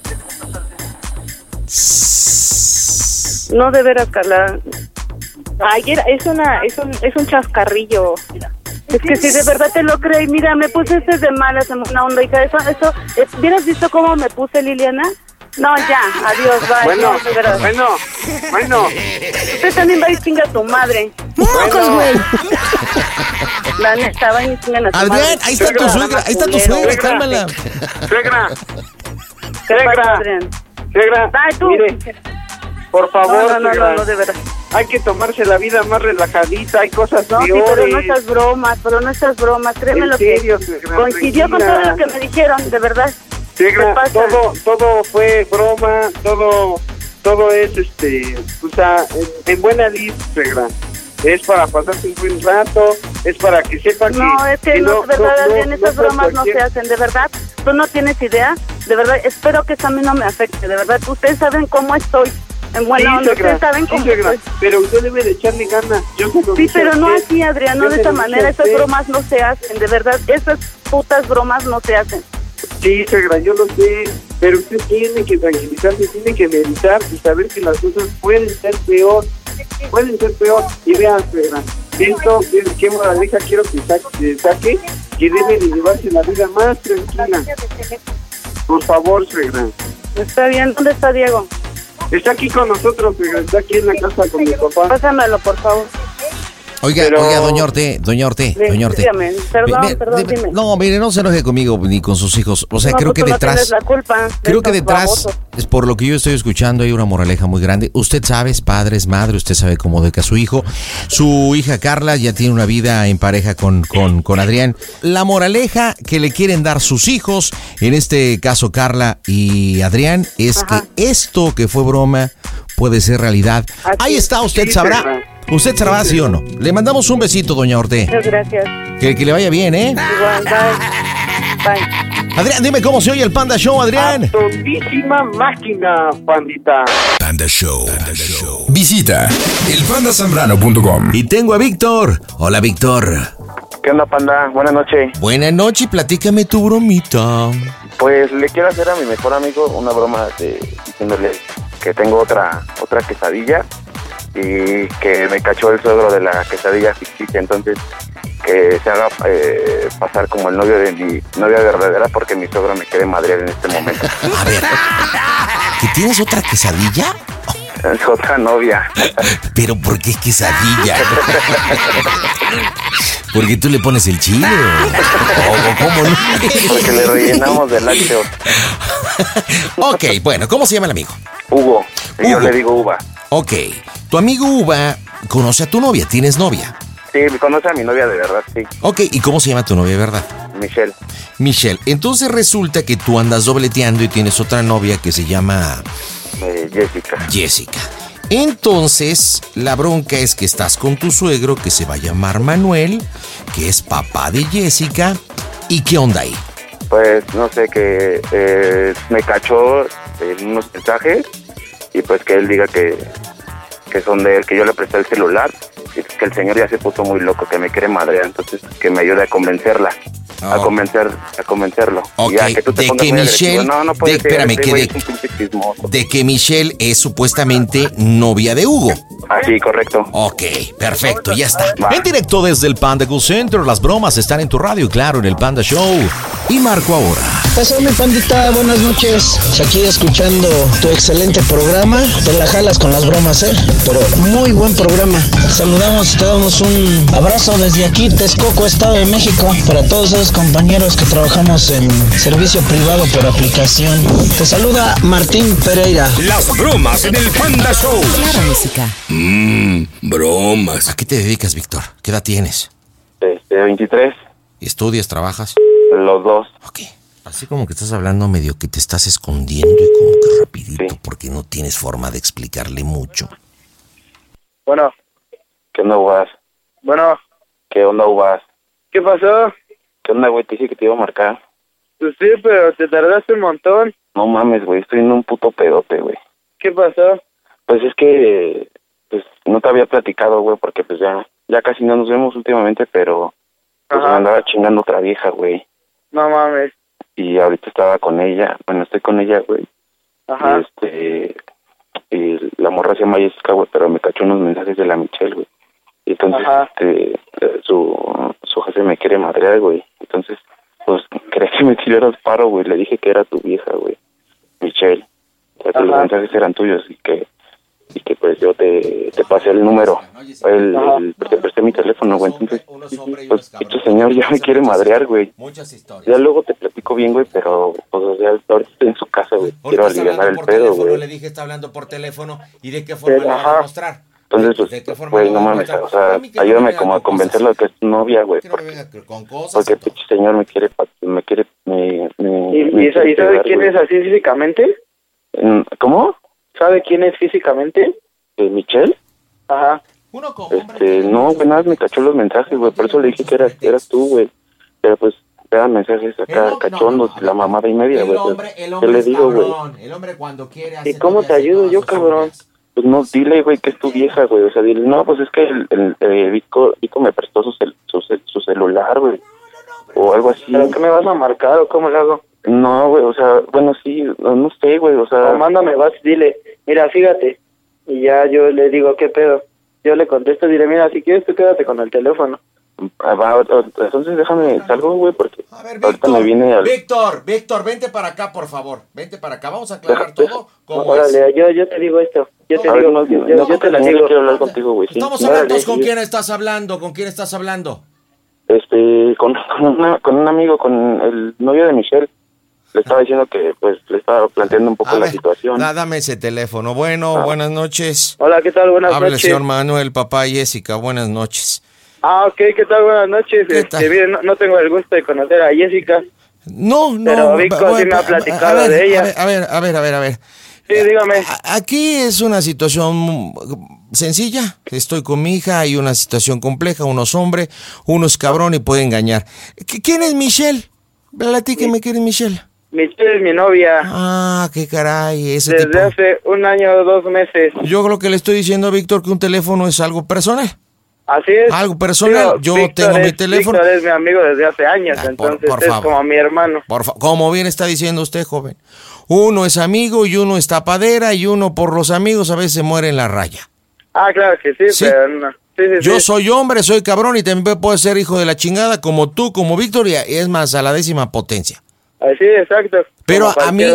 No, de veras, Carla. Ay, es un chascarrillo. Es que si de verdad te lo creí, mira, me puse de malas en una onda, hija, eso, ¿hubieras visto cómo me puse, Liliana? No, ya, adiós, bye. Bueno, no, de veras. bueno. Usted también va y chinga a tu madre. ¡Mocos, güey! La neta, va y chingan a tu madre. Adrián, ahí está tu suegra, cálmala. Suegra. ¿Qué pasa, Adrián? Suegra, Ay, tú. mire, por favor, suegra, no, de verdad. hay que tomarse la vida más relajadita, hay cosas No, sí, peores. pero no estas bromas, créeme lo que serio, suegra, coincidió con tranquila. todo lo que me dijeron, de verdad. Suegra, ¿Qué pasa? todo fue broma, todo es, en buena lid, suegra. Es para pasarse un buen rato, es para que sepa que... No, es que no, de verdad, Adrián, esas bromas no se hacen, de verdad. Tú no tienes idea, de verdad, espero que eso a mí no me afecte, de verdad. Ustedes saben cómo estoy, en buena onda, ustedes saben cómo estoy. Pero usted debe de echarle ganas. Yo se lo Sí, dije pero a no usted. así, Adrián, no Yo de se esa lo dije manera, a esas usted. bromas no se hacen, de verdad, esas putas bromas no se hacen. Sí, suegra, yo lo sé, pero usted tiene que tranquilizarse, tiene que meditar y saber que las cosas pueden ser peor. Y vean, suegra, esto, qué moraleja quiero que saque, que debe de llevarse la vida más tranquila. Por favor, suegra. Está bien, ¿dónde está Diego? Está aquí con nosotros, suegra, está aquí en la casa con mi papá. Pásamelo, por favor. Oiga, doña Orte. Dígame, perdón, dime. No, mire, no se enoje conmigo ni con sus hijos. O sea, No, creo pues que tú no detrás... tienes la culpa de Creo que estos detrás, babosos. es por lo que yo estoy escuchando, hay una moraleja muy grande. Usted sabe, es padre, es madre, usted sabe cómo educa a su hijo. Su hija Carla ya tiene una vida en pareja con Adrián. La moraleja que le quieren dar sus hijos, en este caso Carla y Adrián, es que esto que fue broma puede ser realidad. Ahí está, usted sabrá ¿Usted trabaja, sí o no? Le mandamos un besito, doña Orte. Muchas gracias. Que le vaya bien, ¿eh? Igual, bye. Adrián, dime cómo se oye el Panda Show, Adrián. A todísima máquina, pandita. Panda Show. Visita elpandasambrano.com. Y tengo a Víctor. Hola, Víctor. ¿Qué onda, Panda? Buenas noches. Buenas noches, platícame tu bromita. Pues le quiero hacer a mi mejor amigo una broma diciéndole que tengo otra quesadilla y que me cachó el suegro de la quesadilla ficticia, entonces que se haga pasar como el novio de mi novia verdadera porque mi suegro me quiere madrear en este momento. A ver, ¿que tienes otra quesadilla? Es otra novia. ¿Pero por qué quesadilla? ¿Porque tú le pones el chile o cómo no? Porque le rellenamos de lácteos. Ok, bueno, ¿cómo se llama el amigo? Hugo. Y yo le digo Uva. Ok, tu amigo Uva conoce a tu novia, ¿tienes novia? Sí, conoce a mi novia de verdad, sí. Ok, ¿y cómo se llama tu novia de verdad? Michelle. Michelle, entonces resulta que tú andas dobleteando y tienes otra novia que se llama... Jessica. Entonces, la bronca es que estás con tu suegro que se va a llamar Manuel, que es papá de Jessica. ¿Y qué onda ahí? Pues no sé, que me cachó en unos mensajes y pues que él diga que son de él, que yo le presté el celular, y que el señor ya se puso muy loco, que me quiere madrear, entonces que me ayude a convencerla. A convencerlo. Ok, ya, que tú te de pongas que muy Michelle, agresivo. No puede ser, espérame, este que güey es un pinche chismoso. de que Michelle es supuestamente novia de Hugo. Así, correcto. Ok, perfecto, ya está. En directo desde el Panda Cool Center, las bromas están en tu radio, claro, en el Panda Show. Y Marco ahora. Pasó mi pandita, buenas noches. Aquí escuchando tu excelente programa. Te la jalas con las bromas, pero muy buen programa. Saludamos y te damos un abrazo desde aquí, Texcoco, Estado de México, para todos esos compañeros que trabajamos en servicio privado por aplicación. Te saluda Martín Pereira. Las bromas en el Panda Show. Claro, música. Bromas. ¿A qué te dedicas, Víctor? ¿Qué edad tienes? 23. ¿Estudias, trabajas? Los dos. Ok. Así como que estás hablando medio que te estás escondiendo y como que rapidito, porque no tienes forma de explicarle mucho. Bueno. ¿Qué onda, Uvas? Bueno. ¿Qué onda, Uvas? ¿Qué pasó? ¿Qué onda, güey? Te dije que te iba a marcar. Pues sí, pero te tardaste un montón. No mames, güey, estoy en un puto pedote, güey. ¿Qué pasó? Pues es que pues no te había platicado, güey, porque pues ya casi no nos vemos últimamente, pero pues me andaba chingando otra vieja, güey. No mames. Y ahorita estaba con ella, bueno, estoy con ella, güey. Ajá. Y la morra se llama Jessica, güey, pero me cachó unos mensajes de la Michelle, güey. Y entonces, su jefe me quiere madrear, güey. Entonces, pues, quería que me tiraras paro, güey. Le dije que era tu vieja, güey, Michelle. O sea, que los mensajes eran tuyos y que pues yo te pasé el número. Te presté mi teléfono, güey. Entonces, pues, este señor ya me quiere madrear, güey. Ya luego te platico bien, güey, pero, pues, o sea, ahorita estoy en su casa, güey. Quiero aliviar el pedo, güey. Le dije, está hablando por teléfono, ¿y de qué forma le vas a mostrar? Entonces, pues, no mames, o sea, ayúdame como a convencerlo de que es tu novia, güey, porque pinche señor me quiere. ¿Y sabe quién es así físicamente? ¿Cómo? ¿Sabe quién es físicamente? ¿Michelle? Ajá. No, güey, nada, me cachó los mensajes, güey, por eso le dije que eras tú, güey, pero pues, eran mensajes acá, cachondos, la mamada y media, güey, ¿qué le digo, güey? El hombre cuando quiere ¿Y cómo te ayudo yo, cabrón? Pues no, dile, güey, que es tu vieja, güey. O sea, dile, no, pues es que el Vico me prestó su celular, güey. O algo así. ¿Pero qué me vas a marcar o cómo le hago? No, güey, o sea, bueno, sí, no sé, güey, o sea... O mándame, dile, mira, fíjate. Y ya yo le digo, ¿qué pedo? Yo le contesto, dile, mira, si quieres tú quédate con el teléfono. Entonces déjame, salgo, güey, porque ahorita me viene Víctor, vente para acá, por favor. Vente para acá, vamos a aclarar todo. Órale, yo te digo esto. Yo te la digo. Quiero hablar contigo, güey. Estamos hablando, ¿con quién estás hablando? ¿Con quién estás hablando? Con un amigo, con el novio de Michelle. Le estaba diciendo que, pues, le estaba planteando un poco la situación. Dame ese teléfono. Bueno, buenas noches. Hola, ¿qué tal? Buenas Habla noches. el señor Manuel, papá y Jessica. Buenas noches. Ok, ¿qué tal? Buenas noches. Bien, no tengo el gusto de conocer a Jessica. No. Pero Vico sí me ha platicado de ella. A ver. Sí, dígame. Aquí es una situación sencilla. Estoy con mi hija, hay una situación compleja. Uno es hombre, uno es cabrón y puede engañar. ¿Quién es Michelle? Platíqueme, ¿quién es Michelle? Michelle es mi novia. Ah, qué caray. Desde hace 1 año o 2 meses. Yo creo que le estoy diciendo a Víctor que un teléfono es algo personal. Así es. Algo personal. Yo tengo mi teléfono. Víctor es mi amigo desde hace años, entonces por es favor. como mi hermano. Como bien está diciendo usted, joven. Uno es amigo y uno es tapadera y uno por los amigos a veces muere en la raya. Ah, claro que sí, ¿Sí? pero no. Sí, Yo soy hombre, soy cabrón y también puedo ser hijo de la chingada como tú, como Víctor, y es más, a la 10ª potencia. Sí, exacto. Pero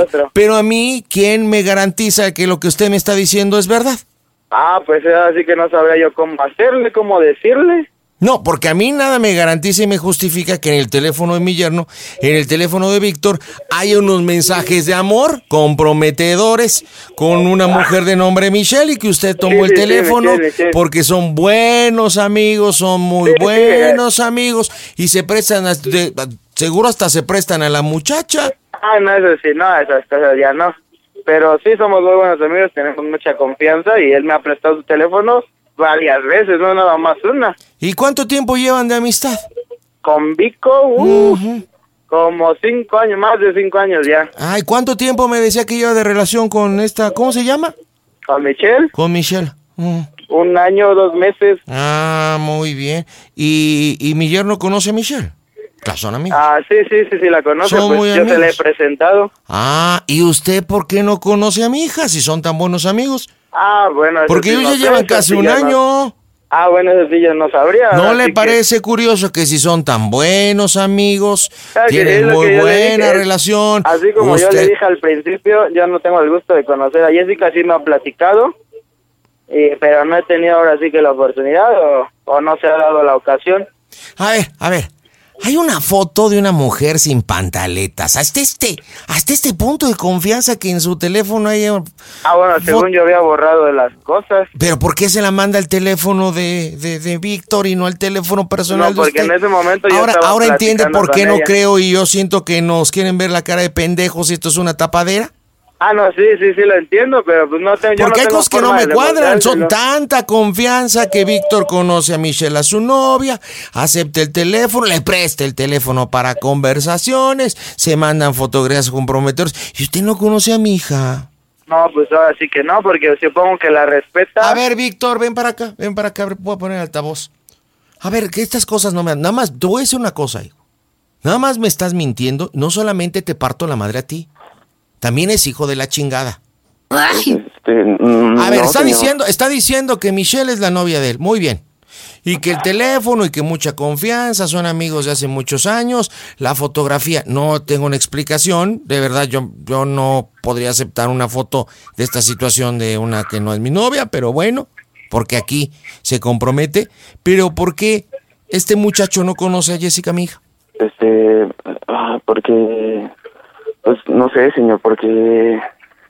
a mí, ¿quién me garantiza que lo que usted me está diciendo es verdad? Ah, pues así que no sabría yo cómo hacerle, cómo decirle. No, porque a mí nada me garantiza y me justifica que en el teléfono de mi yerno, en el teléfono de Víctor, hay unos mensajes de amor comprometedores con una mujer de nombre Michelle y que usted tomó el teléfono Michelle. porque son buenos amigos, son muy buenos amigos y se prestan, seguro hasta se prestan a la muchacha. Ah, no, eso sí, no, esas cosas ya no. Pero sí somos muy buenos amigos, tenemos mucha confianza y él me ha prestado su teléfono varias veces, no nada más una. ¿Y cuánto tiempo llevan de amistad? Con Vico, como 5 años, más de 5 años ya. Ay, ¿cuánto tiempo me decía que lleva de relación con esta, ¿cómo se llama? ¿Con Michelle? Con Michelle. 1 año, 2 meses. Ah, muy bien. ¿Y mi yerno conoce a Michelle? Claro, son amigos. Ah, sí, la conoce, Son muy pues yo amigos. se le he presentado. Ah, ¿y usted por qué no conoce a mi hija si son tan buenos amigos? Ah, bueno. Porque ellos ya llevan casi un año. Ah, bueno, eso sí yo no sabría. ¿No le parece curioso que si son tan buenos amigos, que es tienen lo muy que yo le buena dije, relación? Así como yo usted- le dije al principio, yo no tengo el gusto de conocer a Jessica, sí me ha platicado, pero no he tenido ahora sí que la oportunidad o no se ha dado la ocasión. A ver. Hay una foto de una mujer sin pantaletas. Hasta este punto de confianza que en su teléfono hay... Ah, bueno, según yo había borrado de las cosas. ¿Pero por qué se la manda al teléfono de Víctor y no al teléfono personal No, de porque usted? en ese momento yo estaba Ahora entiende platicando por qué con no ella. creo y yo siento que nos quieren ver la cara de pendejos y esto es una tapadera. Ah, no, sí, lo entiendo, pero pues no tengo... yo Porque hay tengo cosas que no forma me de cuadran. Son demostrárselo. tanta confianza que Víctor conoce a Michelle, a su novia, acepta el teléfono, le presta el teléfono para conversaciones, se mandan fotografías comprometedoras. Y usted no conoce a mi hija. No, pues ahora sí que no, porque supongo que la respeta. A ver, Víctor, ven para acá, voy a poner altavoz. A ver, que estas cosas no me... Nada más, te voy a decir una cosa, hijo. Nada más me estás mintiendo, no solamente te parto la madre a ti. También es hijo de la chingada. A ver, no, está señor. diciendo que Michelle es la novia de él. Muy bien. Y que el teléfono y que mucha confianza, son amigos de hace muchos años. La fotografía, no tengo una explicación. De verdad, yo no podría aceptar una foto de esta situación de una que no es mi novia, pero bueno, porque aquí se compromete. Pero ¿por qué este muchacho no conoce a Jessica, mi hija? Porque... Pues no sé, señor, porque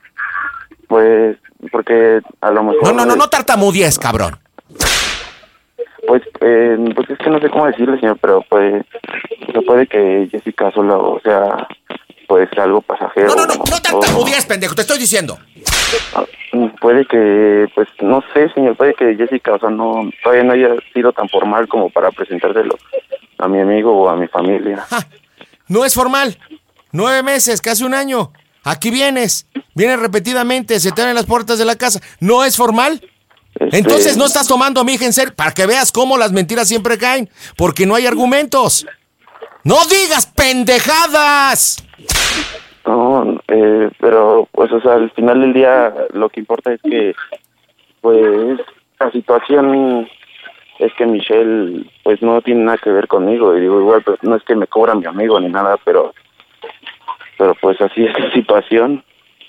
a lo mejor... No tartamudees, cabrón. Pues es que no sé cómo decirle, señor, pero pues puede que Jessica solo, o sea, pues algo pasajero. No tartamudees, pendejo, te estoy diciendo. Puede que, pues no sé, señor, puede que Jessica, o sea, todavía no haya sido tan formal como para presentárselo a mi amigo o a mi familia. No es formal. 9 meses, casi 1 año. Aquí vienes repetidamente, se te abren las puertas de la casa. ¿No es formal? Entonces no estás tomando a mi hija en serio, para que veas cómo las mentiras siempre caen, porque no hay argumentos. ¡No digas pendejadas! No, pero pues, o sea, al final del día lo que importa es que, pues, la situación es que Michelle, pues, no tiene nada que ver conmigo. Y digo, igual, pues, no es que me cobra mi amigo ni nada, pero pues así es la situación.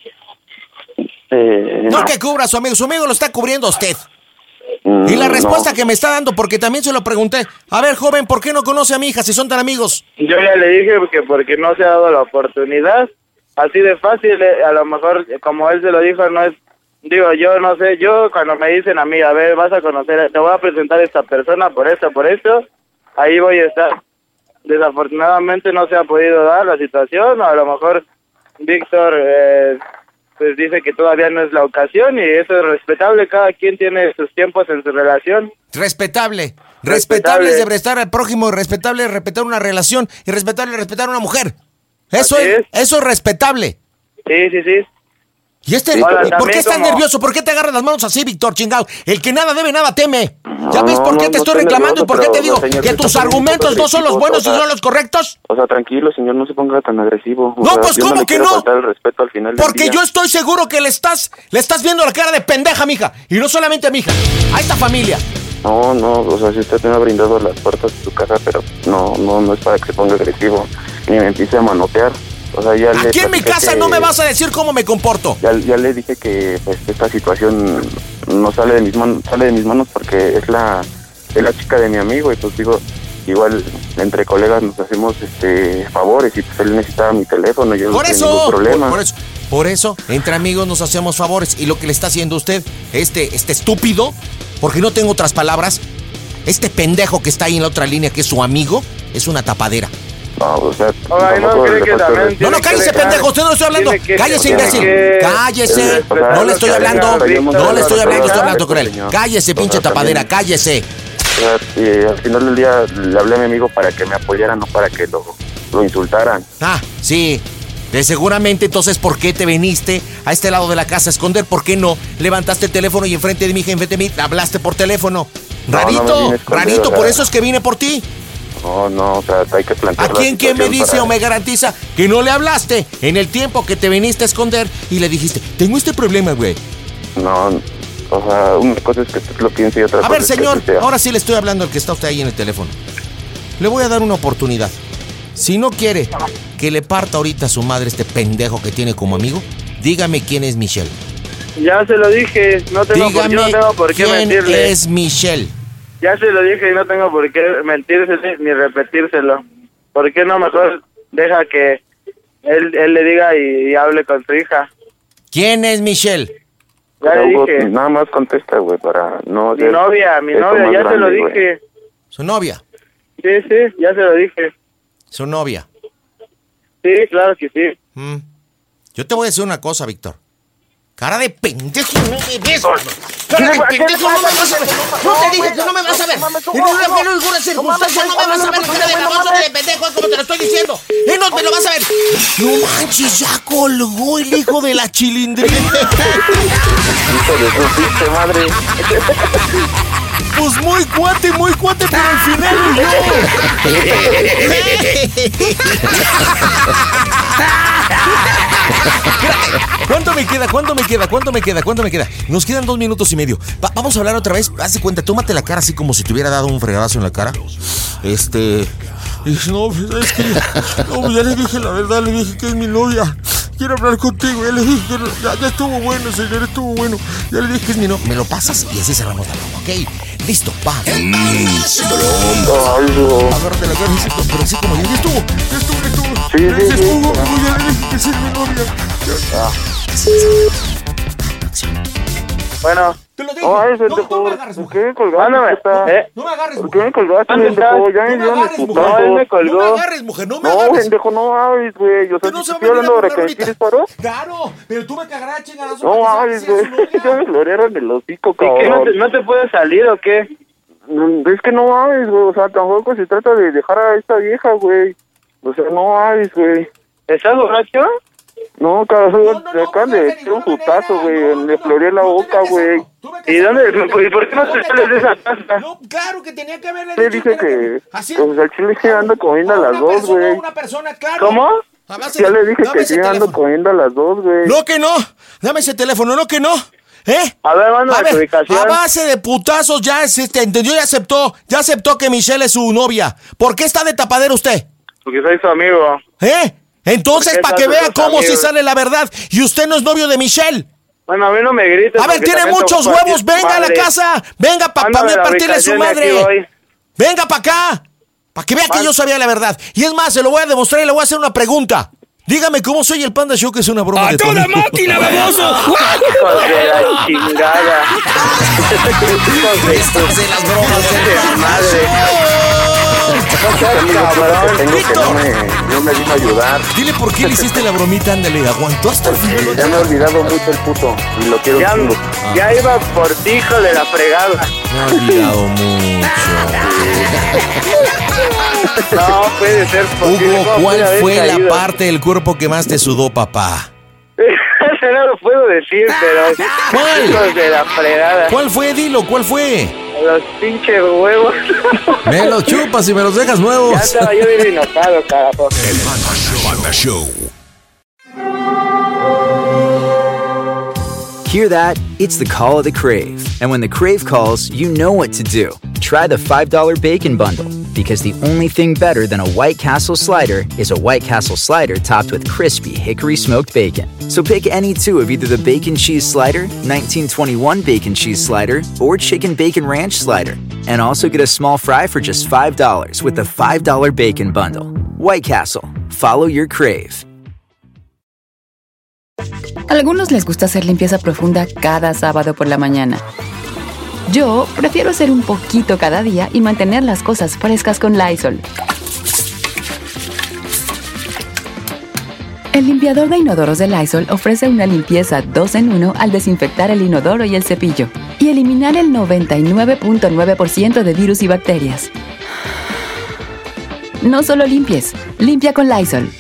No que cubra a su amigo lo está cubriendo a usted. Y la respuesta que me está dando, porque también se lo pregunté. A ver, joven, ¿por qué no conoce a mi hija si son tan amigos? Yo ya le dije que porque no se ha dado la oportunidad. Así de fácil, a lo mejor, como él se lo dijo, no es... Digo, yo no sé, yo cuando me dicen a mí, a ver, vas a conocer, te voy a presentar a esta persona por esto, ahí voy a estar. Desafortunadamente no se ha podido dar la situación, o a lo mejor Víctor pues dice que todavía no es la ocasión y eso es respetable, cada quien tiene sus tiempos en su relación. Respetable es de respetar al prójimo, respetable es respetar una relación y respetable es respetar a una mujer. Eso es respetable. Sí. ¿Y por qué estás nervioso? ¿Por qué te agarras las manos así, Víctor, chingado? El que nada debe, nada teme. ¿Ya ves por qué te estoy reclamando y por qué te digo que tus argumentos no son los buenos y no los correctos? O sea, tranquilo, señor, no se ponga tan agresivo. No, pues, ¿cómo que no? Faltar el respeto al final del Porque día. yo estoy seguro que le estás viendo la cara de pendeja, mija. Y no solamente a mi hija, a esta familia. No, o sea, si usted me ha brindado las puertas de su casa, pero no es para que se ponga agresivo, ni me empiece a manotear. O sea, ya aquí en mi casa no me vas a decir cómo me comporto. Ya le dije que pues, esta situación no sale de mis manos porque es la chica de mi amigo y pues digo, igual entre colegas nos hacemos favores y pues él necesitaba mi teléfono, yo no tengo ningún problema. Por eso, entre amigos nos hacemos favores y lo que le está haciendo usted, este estúpido, porque no tengo otras palabras, este pendejo que está ahí en la otra línea que es su amigo, es una tapadera. No, o sea, no, cállese, pendejo, usted no le estoy hablando. Cállese, imbécil. Cállese. No le estoy hablando. Estoy hablando con él. Cállese, pinche tapadera, cállese. Al final del día le hablé a mi amigo para que me apoyara, no para que lo insultaran. Ah, sí. Seguramente entonces, ¿por qué te viniste a este lado de la casa a esconder? ¿Por qué no levantaste el teléfono y enfrente de mi hija, enfrente de mí, hablaste por teléfono? Rarito, por eso es que vine por ti. No, o sea, hay que plantear. ¿A quién me dice o me garantiza que no le hablaste en el tiempo que te viniste a esconder y le dijiste, tengo este problema, güey? No, o sea, una cosa es que tú lo pienses y otra cosa es que... A ver, señor, sea. ahora sí le estoy hablando al que está usted ahí en el teléfono. Le voy a dar una oportunidad. Si no quiere que le parta ahorita a su madre este pendejo que tiene como amigo, dígame quién es Michelle. Ya se lo dije, no tengo por qué mentirle. ¿Quién es Michelle? Ya se lo dije y no tengo por qué mentírselo ni repetírselo. ¿Por qué no mejor deja que él le diga y hable con su hija? ¿Quién es Michelle? Ya le dije. Nada más contesta, güey, para no... Mi novia, ya se lo dije. ¿Su novia? Sí, ya se lo dije. ¿Su novia? Sí, claro que sí. Yo te voy a decir una cosa, Víctor. Cara de pendejo, no me ves. Cara de pendejo, no me vas a ver. No te dije que no me vas a ver. En ninguna circunstancia no me vas a ver. Cara de baboso ni de pendejo, como te lo estoy diciendo. No me lo vas a ver. No manches, ya colgó el hijo de la chilindrina. Hijo de su pinche madre. Pues muy cuate, pero al final ¿Cuánto me queda? Nos quedan 2 minutos y medio. Vamos a hablar otra vez. Haz de cuenta, tómate la cara así como si te hubiera dado un fregadazo en la cara. Y dice, no, es que ya le dije la verdad, le dije que es mi novia. Quiero hablar contigo. Ya le dije que ya estuvo bueno, señor, estuvo bueno. Ya le dije que es mi novia. Me lo pasas y así cerramos la broma, ¿ok? Listo, va. Agárrate la cara, pero así como ya estuvo. Sí. Ya le dije que es mi novia. Bueno. Te lo dije. No me agarres, mujer. ¿Por qué me colgaste? No me agarres, ¿Por qué me colgaste, pendejo? Ya me dieron mis putazos. No, él me colgó. No me agarres, mujer, no me agarres. No, pendejo, no hables, güey. O sea, no te estoy hablando para que me tires paro. Claro, pero tú me cagarás, chingadas. No hables, güey. Ya me florearon el hocico, ¿Y qué, cabrón. no te puedes salir o qué? Es que no hables, güey. O sea, tampoco se trata de dejar a esta vieja, güey. O sea, no hables, güey. ¿Estás borracho? No, cabrón, me acaban de echar un putazo, güey. Me floreé la boca, güey. ¿Y por qué no te sales de esa casa? No, claro que tenía que haberle dicho. Le dije que pues al chile ando comiendo a las 2, güey. Una persona, claro. ¿Cómo? Ya le dije que sí ando comiendo a las 2, güey. No, que no. Dame ese teléfono, no, que no. A ver, mándame tu ubicación. A base de putazos ya entendió y aceptó que Michelle es su novia. ¿Por qué está de tapadero usted? Porque soy su amigo. Entonces, para que vea cómo si sale la verdad. Y usted no es novio de Michelle. Bueno, a mí no me grites. A ver, tiene muchos huevos. Venga a la casa. Venga para mí a partirle a su madre. Venga para acá. Para que vea que yo sabía la verdad. Y es más, se lo voy a demostrar y le voy a hacer una pregunta. Dígame cómo soy el Panda Show, que es una broma de toda máquina, baboso. Hijos de la chingada. Estas de las bromas de madre. No me vino a ayudar. Dile por qué le hiciste la bromita, ándale, aguantó hasta el final. Ya me he olvidado mucho el puto y lo quiero chingo. Ya iba por ti, hijo de la fregada. Me he olvidado mucho. No puede ser posible. Hugo, ¿cuál fue la parte del cuerpo que más te sudó, papá? Eso no lo puedo decir, pero... ¿Cuál? Hijos de la fregada. ¿Cuál fue? Dilo, ¿cuál fue? Los pinches huevos. Me los chupas y me los dejas nuevos. Ya estaba yo bien enojado, carajo. El Panda Show. Hear that? It's the call of the Crave. And when the Crave calls, you know what to do. Try the $5 Bacon Bundle. Because the only thing better than a White Castle slider is a White Castle slider topped with crispy hickory smoked bacon. So pick any two of either the Bacon Cheese Slider, 1921 Bacon Cheese Slider, or Chicken Bacon Ranch Slider. And also get a small fry for just $5 with the $5 Bacon Bundle. White Castle. Follow your Crave. A algunos les gusta hacer limpieza profunda cada sábado por la mañana. Yo prefiero hacer un poquito cada día y mantener las cosas frescas con Lysol. El limpiador de inodoros de Lysol ofrece una limpieza 2 en 1 al desinfectar el inodoro y el cepillo y eliminar el 99.9% de virus y bacterias. No solo limpies, limpia con Lysol.